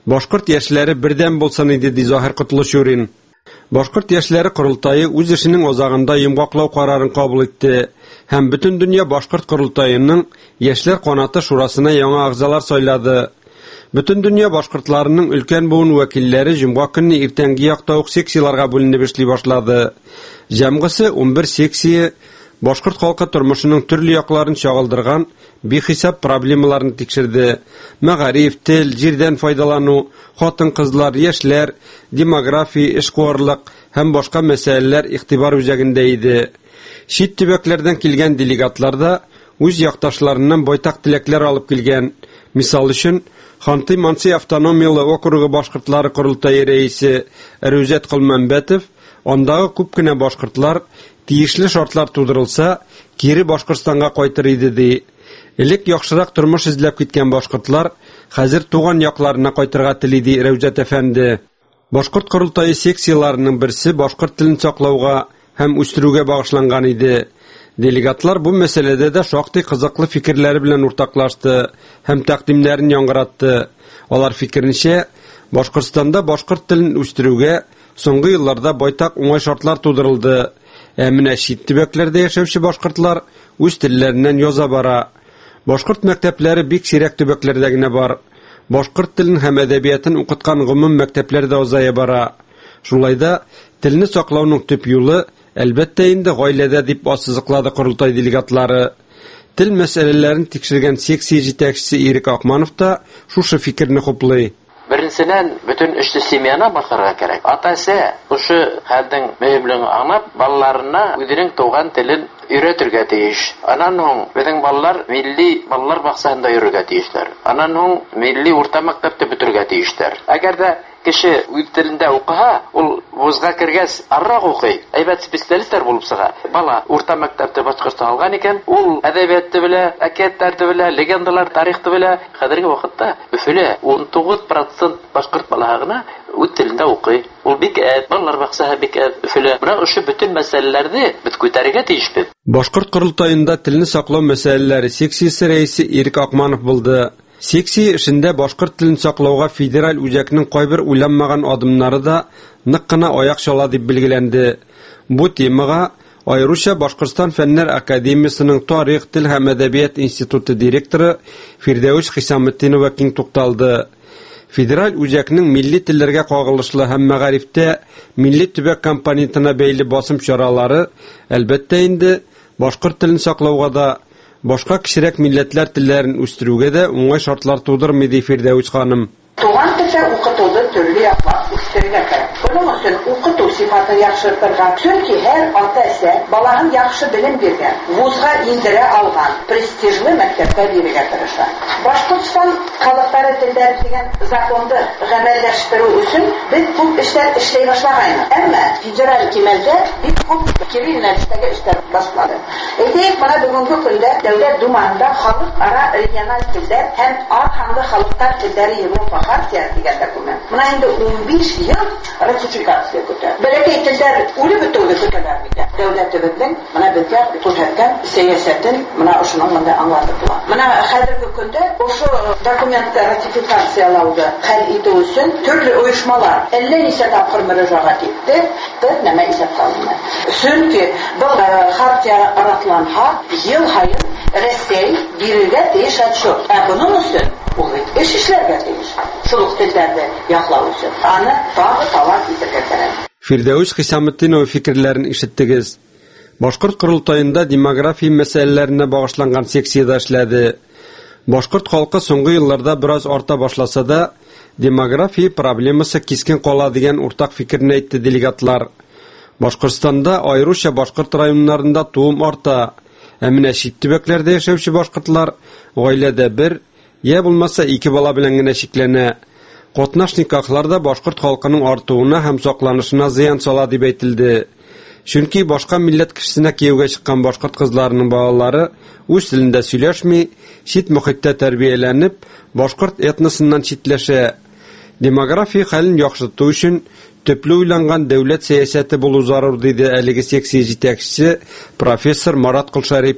Башкорт яшьләре бердәм булсын иде, ди Заһир Котлышурин. Башкорт яшьләре курултайы үз эшенең озагында йомгаклау карарын кабул итте һәм бөтен дөнья башкорт курултайының яшьләр канаты шурасына яңа агзалар сайлады. Бөтен дөнья башкортларының өлкән буын вәкилләре җомга көнне иртәнге якта ук секцияларга бүленеп эшли башлады. Җәмгысе ун бер секция башкорт халкы тормышының төрле якларын чагылдырган бихисап проблемаларын тикшерде. Мәгариф, тел, җирдән файдалану, хатын-кызлар, яшьләр, демография, эшкуарлык һәм башка мәсьәләләр игътибар үзәгендә иде. Чит төбәкләрдән килгән делегатлар да үз якташларыннан байтак теләкләр алып килгән. Мисал өчен, Ханты-Мансый автономиялы округы башкортлары курултайы рәисе Рүзәт Кылманбәтов, андагы күп кенә башкортлар тиешле шартлар тудырылса, кире Башкортстанга кайтыр иде ди. Элек яхшырак тормыш эзләп киткән башкортлар хәзер туган якларына кайтырга тели, ди Рәүзәт әфәнде. Башкорт курултайы секцияларының берсе башкорт телен саклауга һәм үстерүгә багышланган иде. Делегатлар бу мәсьәләдә дә шактый кызыклы фикерләре белән уртаклашты һәм тәкъдимнәрен яңгыратты. Алар фикеренчә, Башкортстанда башкорт телен үстерүгә соңгы елларда байтак уңай шартлар тудырылды. Ә менә чит төбәкләрдә яшәүче башкортлар үз телләреннән яза бара. Башкорт мәктәпләре бик сирәк төбәкләрдә генә бар. Башкорт телен һәм әдәбиятын укыткан гомум мәктәпләрдә азая бара. Шулай да телне саклауның төп юлы әлбәттә инде гаиләдә, дип ассызыклады курултай делегатлары. Тел мәсьәләләрен тикшергән секция җитәкчесе Ирек Акманов та шушы фикерне хуплый. Беренчедән, бөтен эшне семьяна башкарырга кирәк. Ата-әсә шушы хәлнең мөһимлеген аңлап, балаларына үзенең туган телен өйрәтергә тиеш. Аннан соң безнең балалар милли балалар баксасында йөрергә тиешләр. Аннан соң милли урта мәктәптә бетергә тиешләр. Әгәр дә кеше үз телендә укыһа, ул вузга кергәс аррак укый, әйбәт специалистлар булып сыга. Бала урта мәктәптә башкортча алган икән, ул әдәбиятты белә, әкиятләрне белә, легендалар, тарихты белә. Хәзерге вакытта Өфөлә ун тугыз процент башкорт балаһы гына үз телендә укый. Ул бик әз, балалар баксаһы бик әз. Өфөлә менә ошо бөтен мәсьәләләрне бит күтәрергә тиешбез. Башкорт курултайында телне саклау мәсьәләләре секциясе рәисе Ирек Акманов булды. Секция эшендә башкорт телен саклауга федераль үзәкнең кайбер уйланмаган адымнары да нык кына аяк чала дип билгеләнде. Бу темага аеруча Башкортстан Фәннәр академиясының Тарих, тел һәм әдәбият институты директоры Фирдәүс Хисаметдинова киң тукталды. Федераль үзәкнең милли телләргә кагылышлы һәм мәгарифтә милли төбәк компонентына бәйле басым чаралары әлбәттә инде башкорт телен саклауга да башка кичерәк милләтләр телләрен үстерүгә дә уңай шартлар тудырмый, ди Фирдәүс ханым. Туган телдә укытуды төрле яклар үстерергә кирәк. Буның өчен укыту сыйфатын яхшыртырга, чөнки һәр ата-әсә балаһын яхшы белем биргән, вузга индерә алган, престижлы мәктәпкә бирергә тырыша. Башкортстан халыклары телләре дигән законды гамәлләштерү өчен без күп эшләр эшләй башлаган. Әмма федераль кимәлдә бик күп кирилл нәтиҗәгә эшләр башлады. Әйтик, менә бүгенге көндә Дәүләт Думасында халыкара региональ телләр һәм арханлы халыклар телләре Европа хартиясы дигән документ. Менә инде ун биш ел ратификация көтә. Бәләкәй телләр үлеп бетүгә көтәләр бит. Дәүләтебезнең менә безгә күрсәткән сәясәтен менә ошының монда аңлатып була. Менә хәзерге көндә ошо документны ратификациялауды хәл итү өчен төрле оешмалар әллә ничә тапкыр мөрәҗәгать итте, бер нәмә исәпкә алынды. Чөнки бу хартия ратланһа, ел һайын Россия бирергә тиеш отчет. Ә буның өчен ул эш эшләргә тиеш. Шул телләрне яклау өчен аны тагы талап итәргә кирәк. Фирдәүс Хисаметдинова фикерләрен ишеттегез. Башкорт курултайында демография мәсьәләләренә багышланган секцияда эшләде. Башкорт халкы соңгы елларда бераз арта башласа да, демография проблемасы кискен кала дигән уртак фикерне әйтте делегатлар. Башкортстанда аеруча башкорт районнарында туым арта. Ә менә чит төбәкләрдә яшәүче башкортлар гаиләдә бер, я булмаса ике бала белән генә чикләнә. Катнаш никахларда башкорт халкының артуына һәм сакланышына зыян сала дип әйтелде. Чөнки башка милләт кешесенә кияүгә чыккан башкорт кызларының балалары үз телендә сөйләшми, чит мөхиттә тәрбияләнеп, башкорт этносыннан читләшә. Демография хәлен яхшырту өчен төпле уйланган дәүләт сәясәте булу зарур, диде әлеге секция җитәкчесе профессор Марат Кылшарипов.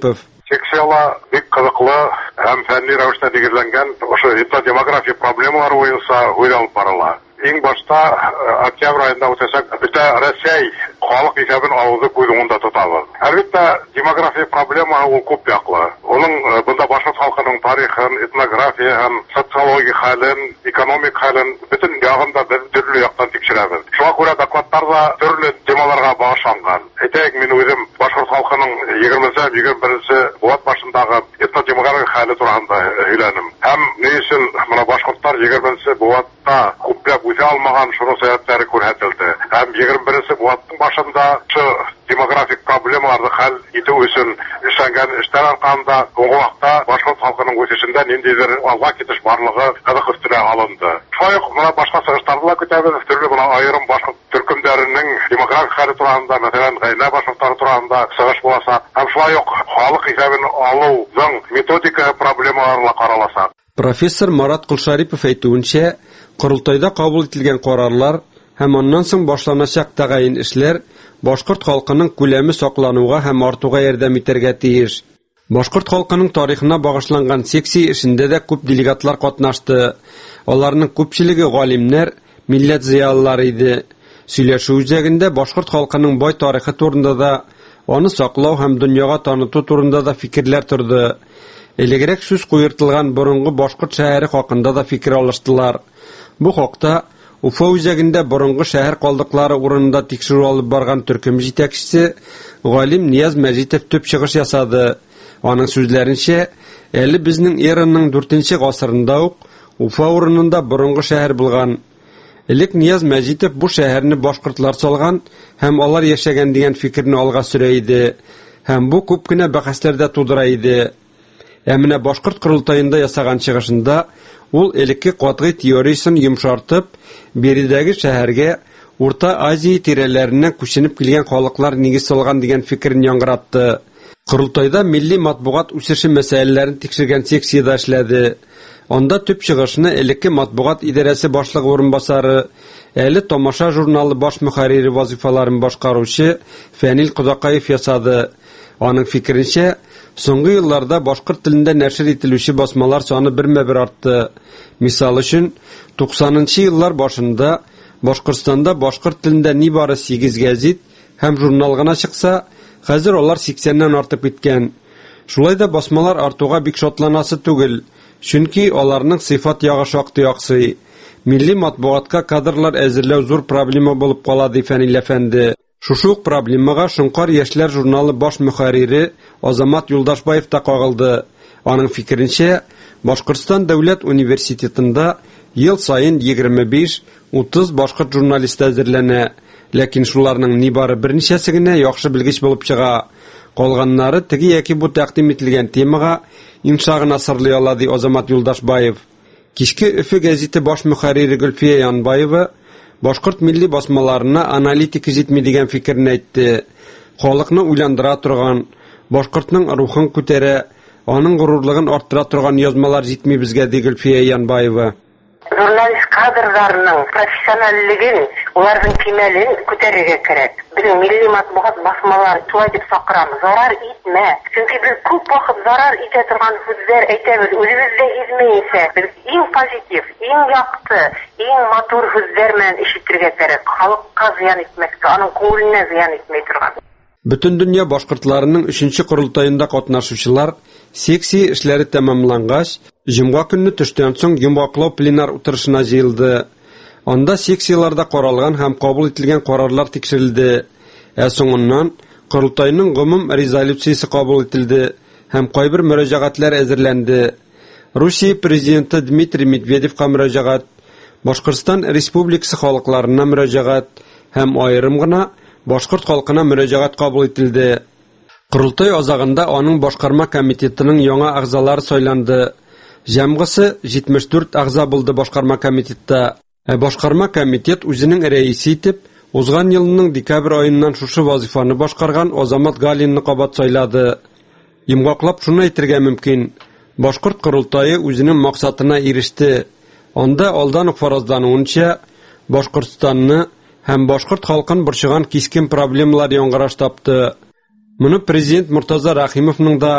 Секциялар бик кызыклы һәм фәнни рәвештә нигезләнгән ошо этнодемография проблемалары буенча уйланып барыла. Иң башта октябрь айында үтәчәк бөтә Россия халык исәбен алуды күзеңдә тотабыз. Әлбәттә, демография проблемасы ул күп яклы. Оның бunda башкорт халкының тарихын, этнографиясын, социология хәлен, экономик хәлен бөтен ягында без төрле яктан тикшерәбез. Шуңа күрә докладларда төрле темаларга багышланган. Әйтәйек, мин үзем башкорт халкының егерменче-егерме беренче буат башындагы этнодемографик хәле турында өйләнем. Һәм ни өчен моны башкортлар егерменче буатта күпләп үзе алмаган шуның сәбәпләре күрсәтелде. Һәм егерме беренче буаттың башында шу демографик проблемаларны хәл итү өчен эшләнгән эшләр аркасында ул вакытта башкорт халкының үсешендә ниндидер алга китеш барлыгы кызык өстенә алынды. Шулай ук моны башка сыгыштырыла көтәбез, төрле була аерым башкорт төркемнәренең демографик хәле турында, мәсәлән, гаилә башкортлары турында сыгыш булса, һәм шулай ук халык исәбен алуның методика проблемаларына караласа. Профессор Марат Кулшарипов әйтүенчә, Корылтайда кабул ителгән карарлар һәм аннан соң башланачак тәгаен эшләр башкорт халкының күләме саклануга һәм артуга ярдәм итәргә тиеш. Башкорт халкының тарихына багышланган секция эшендә дә күп делегатлар катнашты. Аларның күпчелеге галимнәр, милләт зыялылары иде. Сөйләшү үзәгендә башкорт халкының бай тарихы турында да, аны саклау һәм дөньяга таныту турында да фикерләр торды. Элегрәк сүз куертылган борынгы башкорт шәһәре хакында да фикер алыштылар. Бу хакта Уфа үзәгендә борынгы шәһәр калдыклары урынында тикшерү алып барган төркем җитәкчесе Галим Нияз Мәҗитов төп чыгыш ясады. Аның сүзләренчә, әле безнең эраның дүртенче гасырында ук Уфа урынында борынгы шәһәр булган. Элек Нияз Мәҗитов бу шәһәрне башкортлар салган һәм алар яшәгән дигән фикерне алга сөрә иде. Һәм бу күп кенә бәхәсләрдә тудыра иде. Ә менә башкорт курултаенда ясаган чыгышында ул элекке катгый теориясын йомшартып, биредәге шәһәргә Урта Азия тирәләреннән күченеп килгән халыклар нигез салган дигән фикерне яңгыратты. Курултайда милли матбугат үсеше мәсьәләләрен тикшергән секцияда эшләде. Анда төп чыгышны элекке матбугат идарәсе башлыгы урынбасары, әле Тамаша журналы баш мөхәррире вазифаларын башкаручы Фәнил Кудакаев ясады. Аның фикеренчә, соңгы елларда башкорт телендә нәшер ителүче басмалар саны бермә-бер артты. Мисал өчен, туксанынчы еллар башында Башкортстанда башкорт телендә нибары сигез гәзит һәм журнал гына чыкса, хәзер алар сиксәннән артып киткән. Шулай да басмалар артуга бик шатланасы түгел, чөнки аларның сыйфат ягы шактый яхшы. Милли матбугатка кадрлар әзерләү зур проблема булып кала ди Фәнил әфәнде. Шушы ук проблемага Шуңкар яшьләр журналы баш мөхәррире Азамат Юлдашбаев та кагылды. Аның фикеренчә, Башкортстан дәүләт университетында ел сайын егерме биш-утыз башкорт журналисты әзерләнә, ләкин шуларның нибары берничәсе генә яхшы белгеч булып чыга. Калганнары теге яки бу тәкъдим ителгән темага инша гына сырлый ала ди Азамат Юлдашбаев. Кичке Өфе гәзите баш мөхәррире Гөлфия Янбаева башкорт милли басмаларына аналитика җитми дигән фикерне әйтте. Халыкны уйландыра торган, башкортның рухын күтәрә, аның горурлыгын арттыра торган язмалар җитми безгә ди Гөлфия Янбаева. Журналист кадрларының профессионаллыгын, уларның кимәлен күтәрергә кирәк. Безнең милли матбугат басмалары шулай дип сакырамыз, зарар итмә. Чөнки без күп вакыт зарар итә торган сүзләр әйтәбез, үзебездә измәенчә. Без иң позитив, иң якты, иң матур сүзләр белән ишетергә кирәк. Халыкка зыян итмәскә, аның күңеленә зыян итмәй торган. Бөтен дөнья башкортларының өченче курултаенда катнашучылар секция эшләре тәмамлангач, җомга көнне төштән соң йомгаклау пленар утырышына җыелды. Анда секцияларда каралган һәм кабул ителгән карарлар тикшерелде. Ә соңыннан курултайның гомум резолюциясе кабул ителде һәм кайбер мөрәҗәгатьләр әзерләнде. Русия президенты Дмитрий Медведевка мөрәҗәгать, Башкортстан Республикасы халыкларына мөрәҗәгать һәм аерым гына башкорт халкына мөрәҗәгать кабул ителде. Курултай азагында аның башкарма комитетының яңа әгъзалары сайланды. Җәмгысе җитмеш дүрт әгъза булды башкарма комитетта. Ә башкарма комитет үзенең рәисе итеп узган елның декабрь аеннан шушы вазифаны башкарган Азамат Галинны кабат сайлады. Йомгаклап шуны әйтергә мөмкин. Башкорт курултайы үзенең максатына иреште. Анда алдан ук фаразлануынча Башкортстанны һәм башкорт халкын борчыган кискен проблемалар яңгыраш тапты. Моны президент Муртаза Рахимовның да,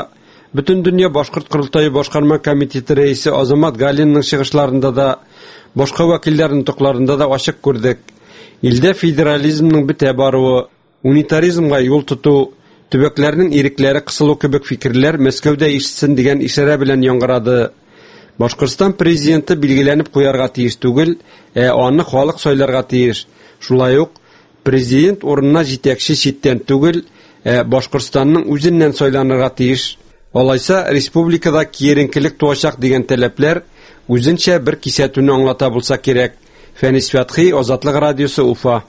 Бүтін дүния башкорт курултайы башкарма комитеты рәисе Азамат Галинның чыгышларында да, башка вәкилләрнең токларында да ачык күрдек. Илдә федерализмның бетә баруы, унитаризмга юл тоту, төбәкләрнең ирекләре кысылу кебек фикерләр Мәскәүдә ишетсен дигән ишарә белән яңгырады. Башкортстан президенты билгеләнеп куярга тиеш түгел, ә аны халык сайларга тиеш. Шулай ук президент урынына җитәкче читтән түгел, ә Башкортстанның үзеннән сайланырга тиеш. Алайса республикада киеренкелек туачак дигән таләпләр үзенчә бер кисәтүне аңлата булса кирәк. Фәнис Фәтхи, Азатлык радиосы, Уфа.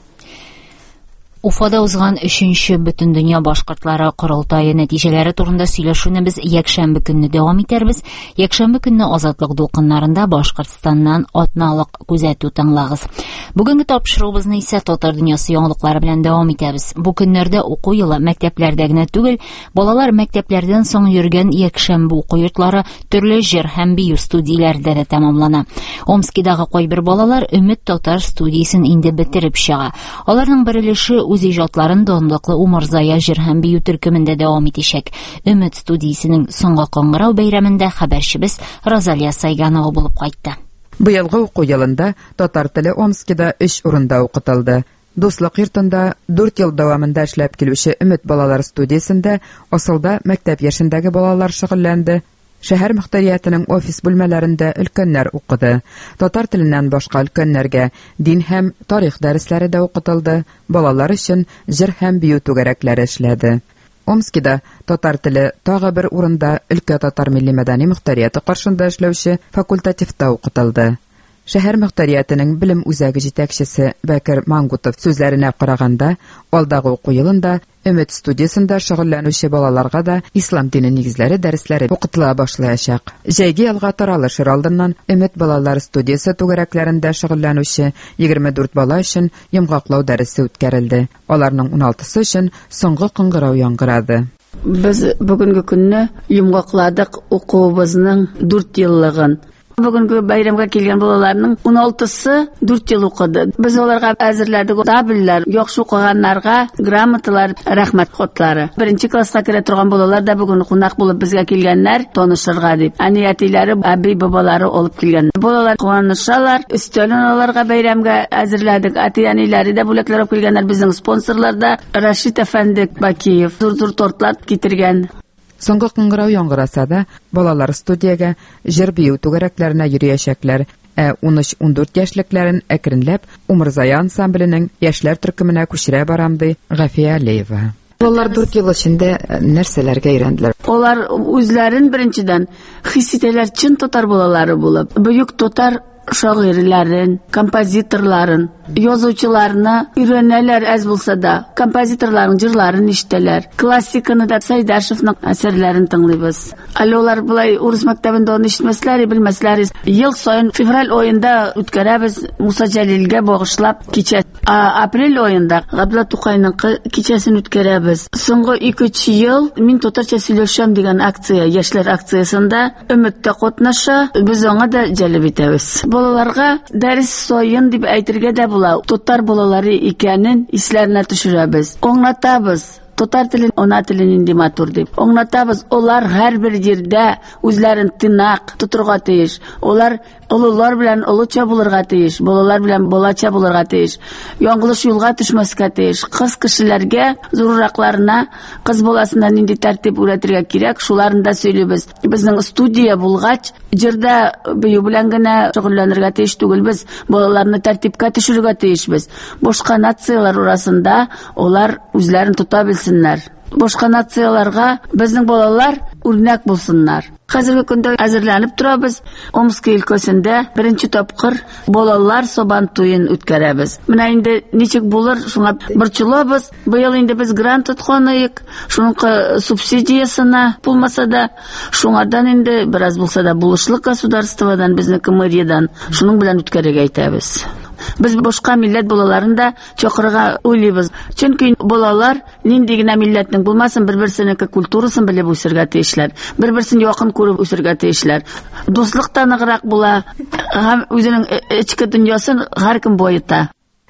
Уфада узган өченче бөтен дөнья башкортлары курултайы нәтиҗәләре турында сөйләшүне без якшәмбе көнне дәвам итәрбез. Якшәмбе көнне Азатлык дулкыннарында Башкортстаннан атналык күзәтү тыңлагыз. Бүгенге тапшыруыбызны исә Татар дөньясы яңалыклары белән дәвам итәбез. Бу көннәрдә уку елы мәктәпләрдә генә түгел, балалар мәктәпләрдән соң йөргән якшәмбе уку йортлары төрле җыр һәм бию студияләрендә дә тәмамлана. Омскидагы кайбер балалар Өмет Татар студиясын инде бетереп чыга. Аларның бер өлеше үз иҗатларын данлыклы Умарзая җыр һәм бию төркемендә дәвам итәчәк. Өмет студиясының соңгы кыңгырау бәйрәмендә хәбәрчебез Розалия Сайганова булып кайтты. Быелгы уку елында татар теле Омскида өч урында укытылды. Дуслык йортында дүрт ел дәвамында эшләп килүче Өмет балалар студиясендә асылда мәктәп яшендәге балалар шөгыльләнде. Шәһәр мөхтәриятының офис бүлмәләрендә өлкәннәр укыды. Татар теленнән башка өлкәннәргә дин һәм тарих дәресләре дә укытылды. Балалар өчен җыр һәм бию түгәрәкләре эшләде. Омскида татар теле тагы бер урында өлкә татар милли мәдәни мөхтәрияте каршында эшләүче факультативта укытылды. Шәһәр мөхтәриятының билем үзәге җитәкчесе Бәкер Мангутов сүзләренә караганда, алдагы уку елында Өмет студиясында шөгыльләнүче балаларга да ислам дине нигезләре дәресләре укытыла башлаячак. Җәйге ялга таралышыр алдыннан Өмет балалар студиясе түгәрәкләрендә шөгыльләнүче егерме дүрт бала өчен йомгаклау дәресе үткәрелде. Аларның уналтысы өчен соңгы кыңгырау яңгырады. Без бүгенге көнне йомгакладык укуыбызның дүрт еллыгын. Бүгенге бәйрәмгә килгән балаларның уналтысы дүрт ел укыды. Без аларга әзерләдек табилләр, яхшы укыганнарга грамоталар, рәхмәт хатлары. Беренче класска керә торган балалар да бүген кунак булып безгә килгәннәр, танышырга дип. Әниятиләре, әби бабалары алып килгән. Балалар куанышалар, өстәлен аларга бәйрәмгә әзерләдек. Әти-әниләре дә бүләкләр алып килгәннәр. Безнең спонсорлар да Рашид Әфәнде Бакиев зур-зур тортлар китергән. Соңгы кыңгырау яңгыраса да, балалар студиягә җыр бию түгәрәкләренә йөриячәкләр, ә ун өч ун дүрт яшьлекләрен әкренләп Умарзая ансамбленең яшьләр төркеменә күчерә барам ди Гафия Алиева. Балалар дүрт ел эчендә нәрсәләргә өйрәнделәр? Алар үзләрен беренчедән хис итәләр, чын татар балалары булып, бөек татар шагыйрьләрен, композиторларын, язучыларны өйрәнәләр әз булса да, композиторларның җырларын ишетәләр. Классиканы да Сайдашевның әсәрләрен тыңлыйбыз. Әле алар булай урыс мәктәбендә аны ишетмәсләр, белмәсләр. Ел саен февраль аенда үткәрәбез Муса Җәлилгә багышлап кичә. Апрель аенда Габдулла Тукайның кичәсен үткәрәбез. Соңгы ике-өч ел мин татарча сөйләшәм дигән акция, яшьләр акциясында Өметтә катнаша, без аңа да җәлеп итәбез. Балаларга дәрес саен дип әйтергә дә була. Татар балалары икәнен исләренә төшерәбез. Аңлатабыз. Татар телен, ана телен инде матур дип. Аңлатабыз, олар һәрбер җирдә үзләрен тынак тотырга тиеш. Олар олылар белән олыча булырга тиеш, балалар белән балача булырга тиеш. Яңгылыш юлга төшмәскә тиеш. Кыз кешеләргә, зурракларына кыз баласыннан нинди тәртип үрәтергә кирәк, шуларын да сөйлибез. Безнең студия булгач, җирдә бию белән генә шөгыльләнергә тиеш түгелбез, балаларны тәртипкә төшерергә тиешбез. Башка нациялар арасында олар үзләрен тота белсеннәр. Башка нацияларга безнең балалар үрнәк булсыннар. Хәзерге көндә әзерләнеп торабыз. Омск өлкәсендә беренче тапкыр балалар сабан туен үткәрәбез. Менә инде ничек булыр, шуңа борчылабыз. Быел инде без грант тотканыйк, шуның субсидиясына булмаса да, шуңардан инде бераз булса да булышлык государстводан, безнең мэриядан, шуның белән үткәрергә әйтәбез. Без башка милләт балаларын да чакырырга уйлыйбыз. Чөнки балалар нинди генә милләтнең булмасын, бер-берсенеке культурасын белеп үсәргә тиешләр. Бер-берсен якын күреп үсәргә тиешләр. Дуслык та ныграк була, һәм үзенең эчке дөньясын һәркем байыта.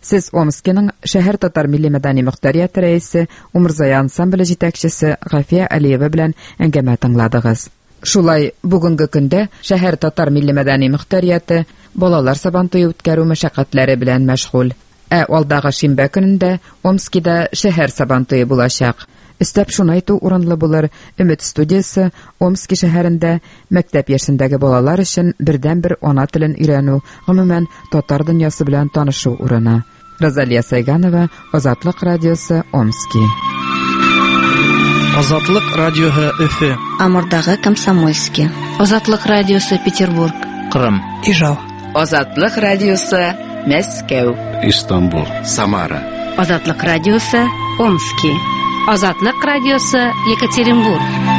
Сез Омскиның шәһәр татар милли мәдәни мөхтәрияте рәисе, Умырзая ансамбле җитәкчесе Гафия Алиева белән әңгәмә тыңладыгыз. Шулай, бүгенге көндә шәһәр татар милли мәдәни мөхтәрияте балалар сабантуе үткәрү мәшәкатьләре белән мәшгуль. Ә алдагы шимбә көнендә Омскида шәһәр сабантуе булачак. Өстәп шуны әйтү урынлы булыр, Өмет студиясе Омски шәһәрендә мәктәп яшендәге балалар өчен бердән-бер ана телен өйрәнү, гомумән татар дөньясы белән танышу урыны. Розалия Сайганова, Азатлык радиосы, Омски. Азатлык радиоһы Өфе. Амурдагы Комсомольский. Азатлык радиосы Петербург. Кырым. Ижау. Азатлык радиосы Мәскәү. Истанбул. Самара. Азатлык радиосы Омский. Азатлык радиосы Екатеринбург.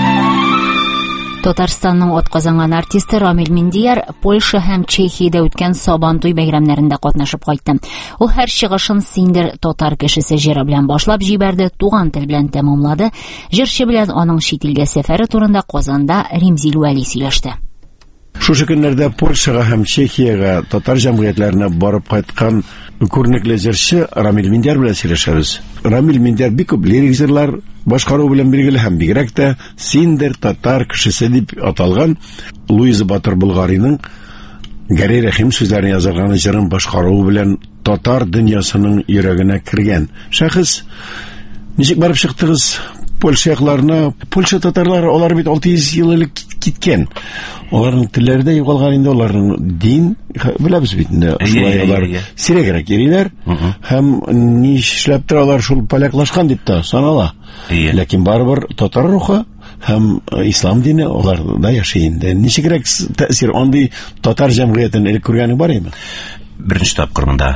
Татарстанның атказанган артисты Рамил Миндияр Польша һәм Чехиядә үткән Сабантуй бәйрәмнәрендә катнашып кайтты. Ул һәр чыгышын синдер татар кешесе җыры белән башлап җибәрде, туган тел белән тәмамлады. Җырчы белән аның чит илгә сәфәре турында Казанда Римзил Вәли сөйләште. Шушы көннәрдә Польшага һәм Чехиягә татар җәмгыятьләренә барып кайткан күренекле җырчы Рамил Миндияр белән сөйләшәбез. Рамил Миндияр бик күп лирик җырлар башкару белән билгеле һәм бигрәк тә синдер татар кешесе дип аталган Луиза Батыр Булгариның Гәрәй Рәхим сүзләрен язылган җырын башкару белән татар дөньясының йөрәгенә кергән. Шәхес, ничек барып чыктыгыз Польша якларына? Польша татарлары, алар бит алты йөз ел элек киткән. Аларның телләре дә югалган инде, аларның дин, беләбез бит инде, шулай алар сирәгрәк йөриләр, һәм нишләп торалар шул поляклашкан дип та санала. Ләкин барыбер татар рухы һәм ислам дине аларда яши инде. Ничегрәк тәэсир андый татар җәмгыятен элек күргәнең бар име? Беренче тапкыр монда.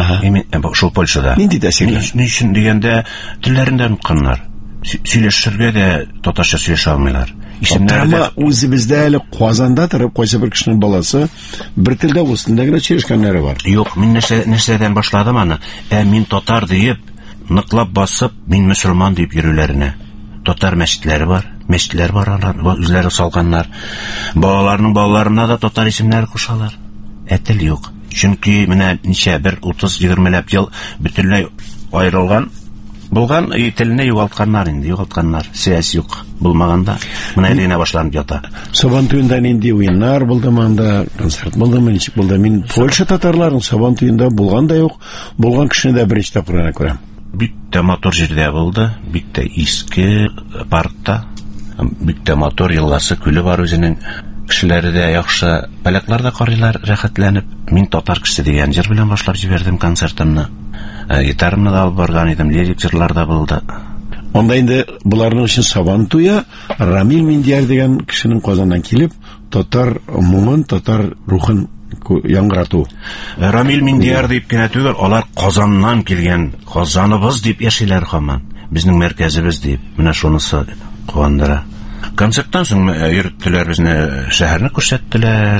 Шул Польшада. Нинди тәэсирләр? Ни өчен дигәндә, телләрендә онытканнар. Сөйләшергә дә татарча сөйләшә алмыйлар. Исемнәрдә үзебездә әле Казанда торып кайсы бер кешенең баласы бер телдә үстендә генә сөйләшкәннәре бар. Юк, мин нәрсә нәрсәдән башладым аны? Ә мин татар диеп, ныклап басып, мин мөселман дип йөрүләренә. Татар мәчетләре бар, мәчетләр бар, алар үзләре салганнар. Балаларның балаларына да татар исемнәре кушалар. Ә тел юк. Чөнки менә ничә бер утыз-егермеләп ел бөтенләй аерылган булган, теленә югалтканнар инде, югалтканнар. Сөяз юк булмаганда, менә әйләнә башланып ята. Сабантуенда нинди уеннар булды монда, концерт булдымы, ничек булды? Мин Польша татарларының Сабантуенда булган да юк, булган кешене дә беренче тапкыр күрәм. Бик тә матур җирдә булды, бик тә иске паркта, бик тә матур елласы, күле бар үзенең. Кешеләре дә яхшы, поляклар да карыйлар рәхәтләнеп. Мин татар кеше дигән җыр белән башлап җибәрдем концертымны. Гитарамны да алып барган идем, лирик җырлар да булды. Онда инде буларның өчен Сабантуя Рамил Миндияр дигән кешенең Казаннан килеп, татар моңын, татар рухын яңгырату. Рамил Миндияр дип кенә түгел, алар Казаннан килгән, Казаныбыз дип яшиләр һаман. Безнең мәркәзебез дип. Менә шунысы куандыра. Концерттан соң йөрттеләр безне, шәһәрне күрсәттеләр,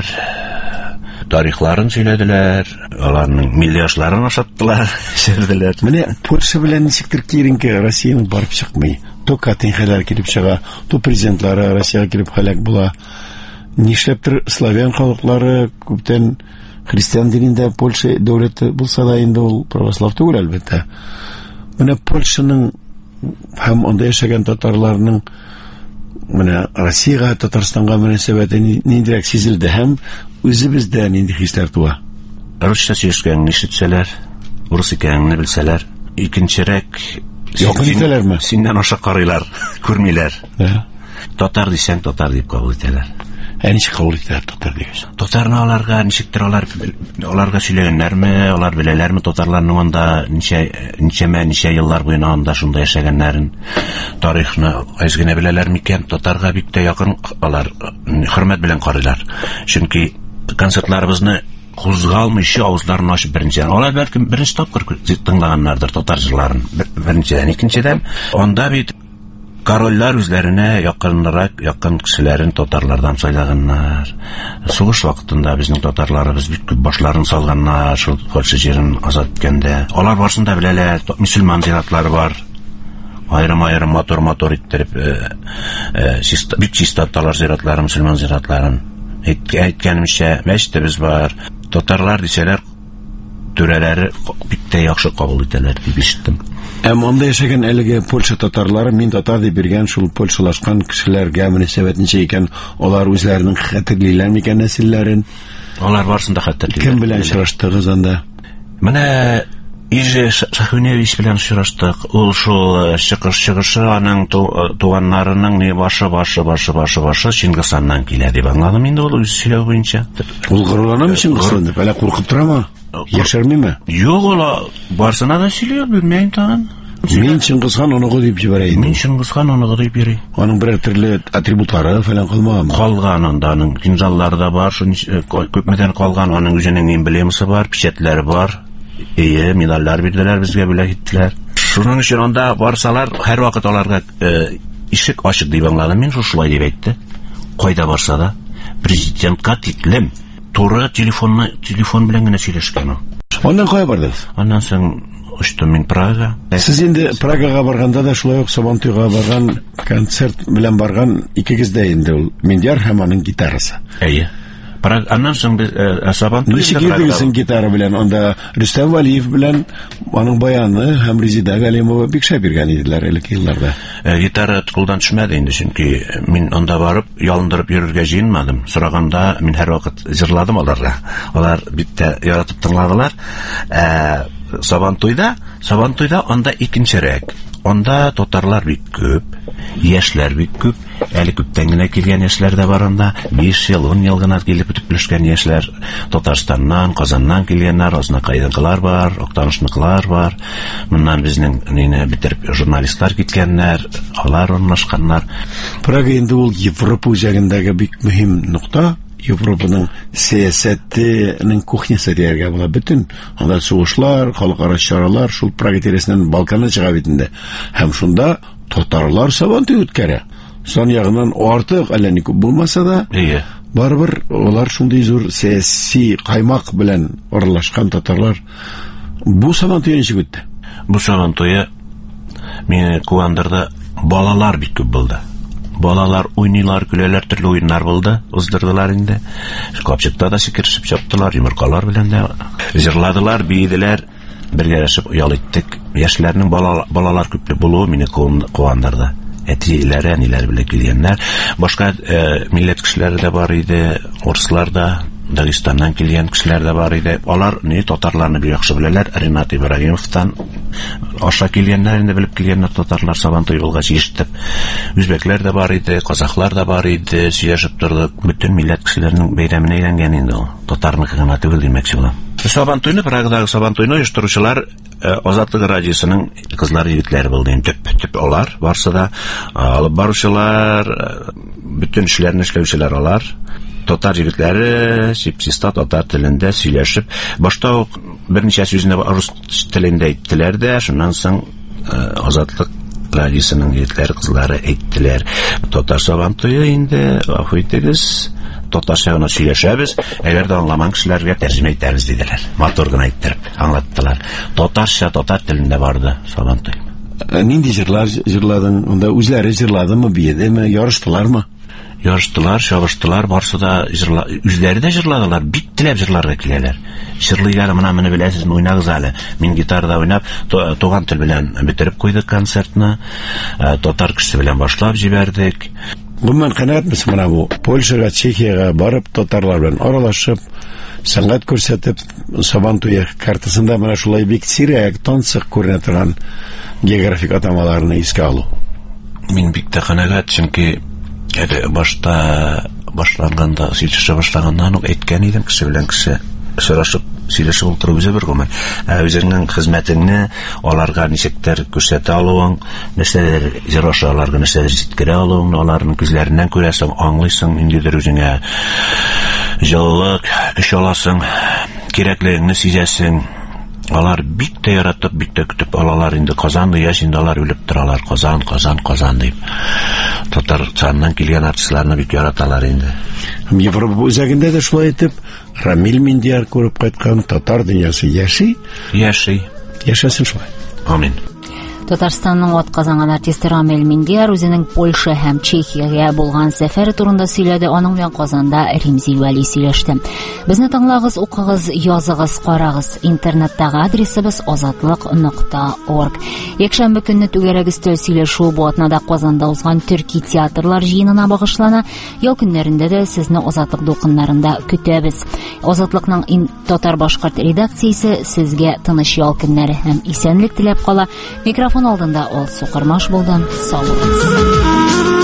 тарихларын сөйләделәр, аларның милли ашларын ашаттылар, шәрделәр. Менә Польша белән ничектер киренке Россияның барып чыкмый. То катенхәләр килеп чыга, то президентлары Россиягә килеп һәлак була. Нишләптер славян халыклары күптән христиан динендә Польша дәүләте булса да инде ул православ түгел әлбәттә. Менә Польшаның һәм анда яшәгән татарларның менә Россиягә, Татарстанга мөнәсәбәте ниндирәк сизелде һәм үзебездә нинди хисләр туа? Русча сөйләшкәнне ишетсәләр, урыс икәнне белсәләр, икенчерәк якын итәләрме? Синнән аша карыйлар, күрмиләр. Татар дисәң, татар дип кабул итәләр. Ә ничек кабул итәләр татар дигәч? Татарны аларга ничектер алар аларга сөйләгәннәрме, алар беләләрме татарларның анда ничә ничәмә ничә еллар буена анда шунда яшәгәннәрен, тарихны әз генә беләләр микән? Татарга бик тә якын алар, хөрмәт белән карыйлар. Чөнки концертларыбызны кузгалмыйча авызларын ачып беренчедән, алар бәлкем беренче тапкыр тыңлаганнардыр татар җырларын. Беренчедән, икенчедән, анда бит корольләр үзләренә якынрак, якын кешеләрен татарлардан сайлаганнар. Сугыш вакытында безнең татарларыбыз бик күп башларын салганнар, шул Польша җирен азат иткәндә. Алар барсын да беләләр, мөселман зиратлары бар. Айрым-айрым матур-матур иттереп, бик чиста талар зиратлары, мөселман зиратларын. Әйткәнемчә, мәчетебез бар. Татарлар дисәләр, түрәләре бик тә яхшы кабул итәләр дип ишеттем. Әмма анда яшәгән әлеге Польша татарлары мин татар дип биргән шул польшалашкан кешеләргә мөнәсәбәт ничә икән, алар үзләренең хәтерлиләр микән нәселләрен? Алар барсында хәтерлиләр. Кем белән очраштыгыз анда? Менә Иже Шахуневич белән очраштык. Ул шул чыгыш чыгышы аның туганнарының не башы башы башы башы башы Чингисханнан килә дип аңладым инде ул үз сөйләү буенча. Ул гырланамы Чингисхан дип, әле куркып торамы? Яшәрмиме? Юк, ул барсына да сөйләп белмәйм тагын. Мин Чингисхан оныгы дип җибәрә идем. Мин Чингисхан оныгы дип йөри. Аның бер төрле атрибутлары фәлән калмаган. Калган анда аның кинжаллары да бар, күпмедән калган, аның үзенең эмблемасы бар, печатләре бар. Ие, медальләр бирделәр безгә, бүләк иттеләр. Шуның өчен анда барсалар, һәр вакыт аларга ишек ачык дип аңладым. Мин шулай дип әйтте. Кайда барса да президентка тиклем туры телефонны телефон белән генә сөйләшкән ул. Аннан кая бардыгыз? Аннан соң очтым мин Прага. Сез инде Прагага барганда да шулай ук Сабантуйга барган, концерт белән барган, икегез дә инде ул Миндияр һәм аның гитарасы. Әйе. Аннан соң без Сабантуйда ничек идегез гитара белән? Анда Рөстәм Валиев белән аның баяны һәм Резида Галимова бик шәп биргән иделәр элек елларда. Гитара кулдан төшмәде инде, чөнки мин анда барып ялындырып йөрергә җыенмадым. Сораганда мин һәр вакыт җырладым аларга. Алар бик тә яратып тыңладылар. Сабантуйда, Сабантуйда анда икенчерәк. Анда татарлар бик күп, яшьләр бик күп. Әле күптән генә килгән яшьләр дә бар анда. биш ел, ун ел гына килеп үтепләшкән яшьләр. Татарстаннан, Казаннан килгәннәр, Азнакайдагылар бар, Октанышныкылар бар. Моннан безнең нене битереп журналистлар киткәннәр, алар урнашканнар. Прага инде ул Европа үзәгендәге бик мөһим нукта. Европаның сәясәтенең кухнясы дияргә була. Бөтен анда сугышлар, халыкара чаралар шул Прага тирәсеннән Балканга чыга бит инде. Һәм шунда татарлар Сабантуй үткәрә. Сан ягыннан артык әллә ни күп булмаса да, ие, барыбер алар шундый зур сәяси каймак белән аралашкан татарлар. Бу Сабантуй ничек үтте? Бу Сабантуй мине куандырды. Балалар бик күп булды. Балалар уйныйлар, көләләр, төрле уеннар булды, уздырдылар инде. Капчыкта да сикеришеп чаптылар, йомыркалар белән дә җырладылар, биеделәр, бергәләшеп уял иттек. Яшьләрнең балалар күпле булуы мине куандырды. Әтиләре, әниләре белән килгәннәр. Башка милләт кешеләре дә бар иде, урыслар да, Дагестаннан килгән кешеләр дә бар иде. Алар ни татарларны бик яхшы беләләр. Ринат Ибраһимовтан аша килгәннәр инде, белеп килгәннәр татарлар Сабантуй булгач ишетеп. Үзбәкләр дә бар иде, казаклар да бар иде, сөйләшеп тордык. Бөтен милләт кешеләренең бәйрәменә әйләнгән инде ул. Татарныкы гына түгел димәкче булам. Сабантуйны, Прагадагы Сабантуйны оештыручылар Азатлык радиосының кызлар, егетләре булды. Төп-төп алар, барсы да алып баручылар, бөтен эшләрне эшләүчеләр алар. Татар егетләре сипсиста татар телендә сөйләшеп, башта ук берничә сүзне рус телендә әйттеләр дә, шуннан соң Азатлык радиосының егетләре, кызлары әйттеләр. Татар Сабантуйы инде, гафу итегез, татарча гына сөйләшәбез, әгәр дә аңламаган кешеләргә тәрҗемә итәрбез диделәр. Матур гына әйттереп аңлаттылар. Татарча, татар телендә барды Сабантуй. Нинди җырлар җырладың? Онда үзләре җырладымы, биедеме, ярыштылармы? Ярыштылар, чабыштылар, барсы да үзләре дә җырладылар, бик теләп җырларга киләләр. Җырлыйлар, менә моны беләсезме, уйнагыз әле. Мин гитарада уйнап, туган тел белән битереп куйдык концертны. Татар кешесе белән башлап җибәрдек. Гомумән канәгатьмесез менә бу Польшага, Чехиягә барып татарлар белән аралашып, сәнгать күрсәтеп, Сабантуй картасында менә шулай бик сирәк, тансык күренә торган географик атамаларны искә алу? Мин бик тә канәгать, чөнки башта башланганда, сөйләшә башлаганнан ук әйткән идем, кеше белән кеше сорашып, сөйләшеп утыру үзе бер гомер. Ә үзеңнең хезмәтеңне аларга ничектер күрсәтә алуың, нәрсәләр җыраша аларга нәрсәләр җиткерә алуың, аларның күзләреннән күрәсең, аңлыйсың, ниндидер үзеңә җылылык, көч аласың, кирәклегеңне сизәсең. Алар бик тә яратып, бик тә көтеп алалар инде. Казанда яшь инде алар үлеп торалар. Казан, Казан, Казан дип. Татарстаннан килгән артистларны бик яраталар инде. Европа үзәгендә дә шулай итеп, Рамил Миндияр күреп кайткан татар дөньясы яши. Яши. Яшәсен шулай. Амин. Татарстанның атказанган артисты Рамил Миндияр үзенең Польша һәм Чехиягә булган сәфәре турында сөйләде. Аның белән Казанда Римзил Вәли сөйләште. Безне тыңлагыз, укыгыз, языгыз, карагыз. Интернеттагы адресыбыз азатлык нокта орг. Якшәмбе көнне түгәрәк өстәл сөйләшү бу атнада Казанда узган төрки театрлар җыенына багышлана. Ял көннәрендә дә сезне Азатлык дулкыннарында көтәбез. Азатлыкның татар-башкорт редакциясе сезгә тыныч ял көннәре һәм исәнлек теләп кала. Микрофон алдында Алсу Кырмаш булды. Сау булыгыз.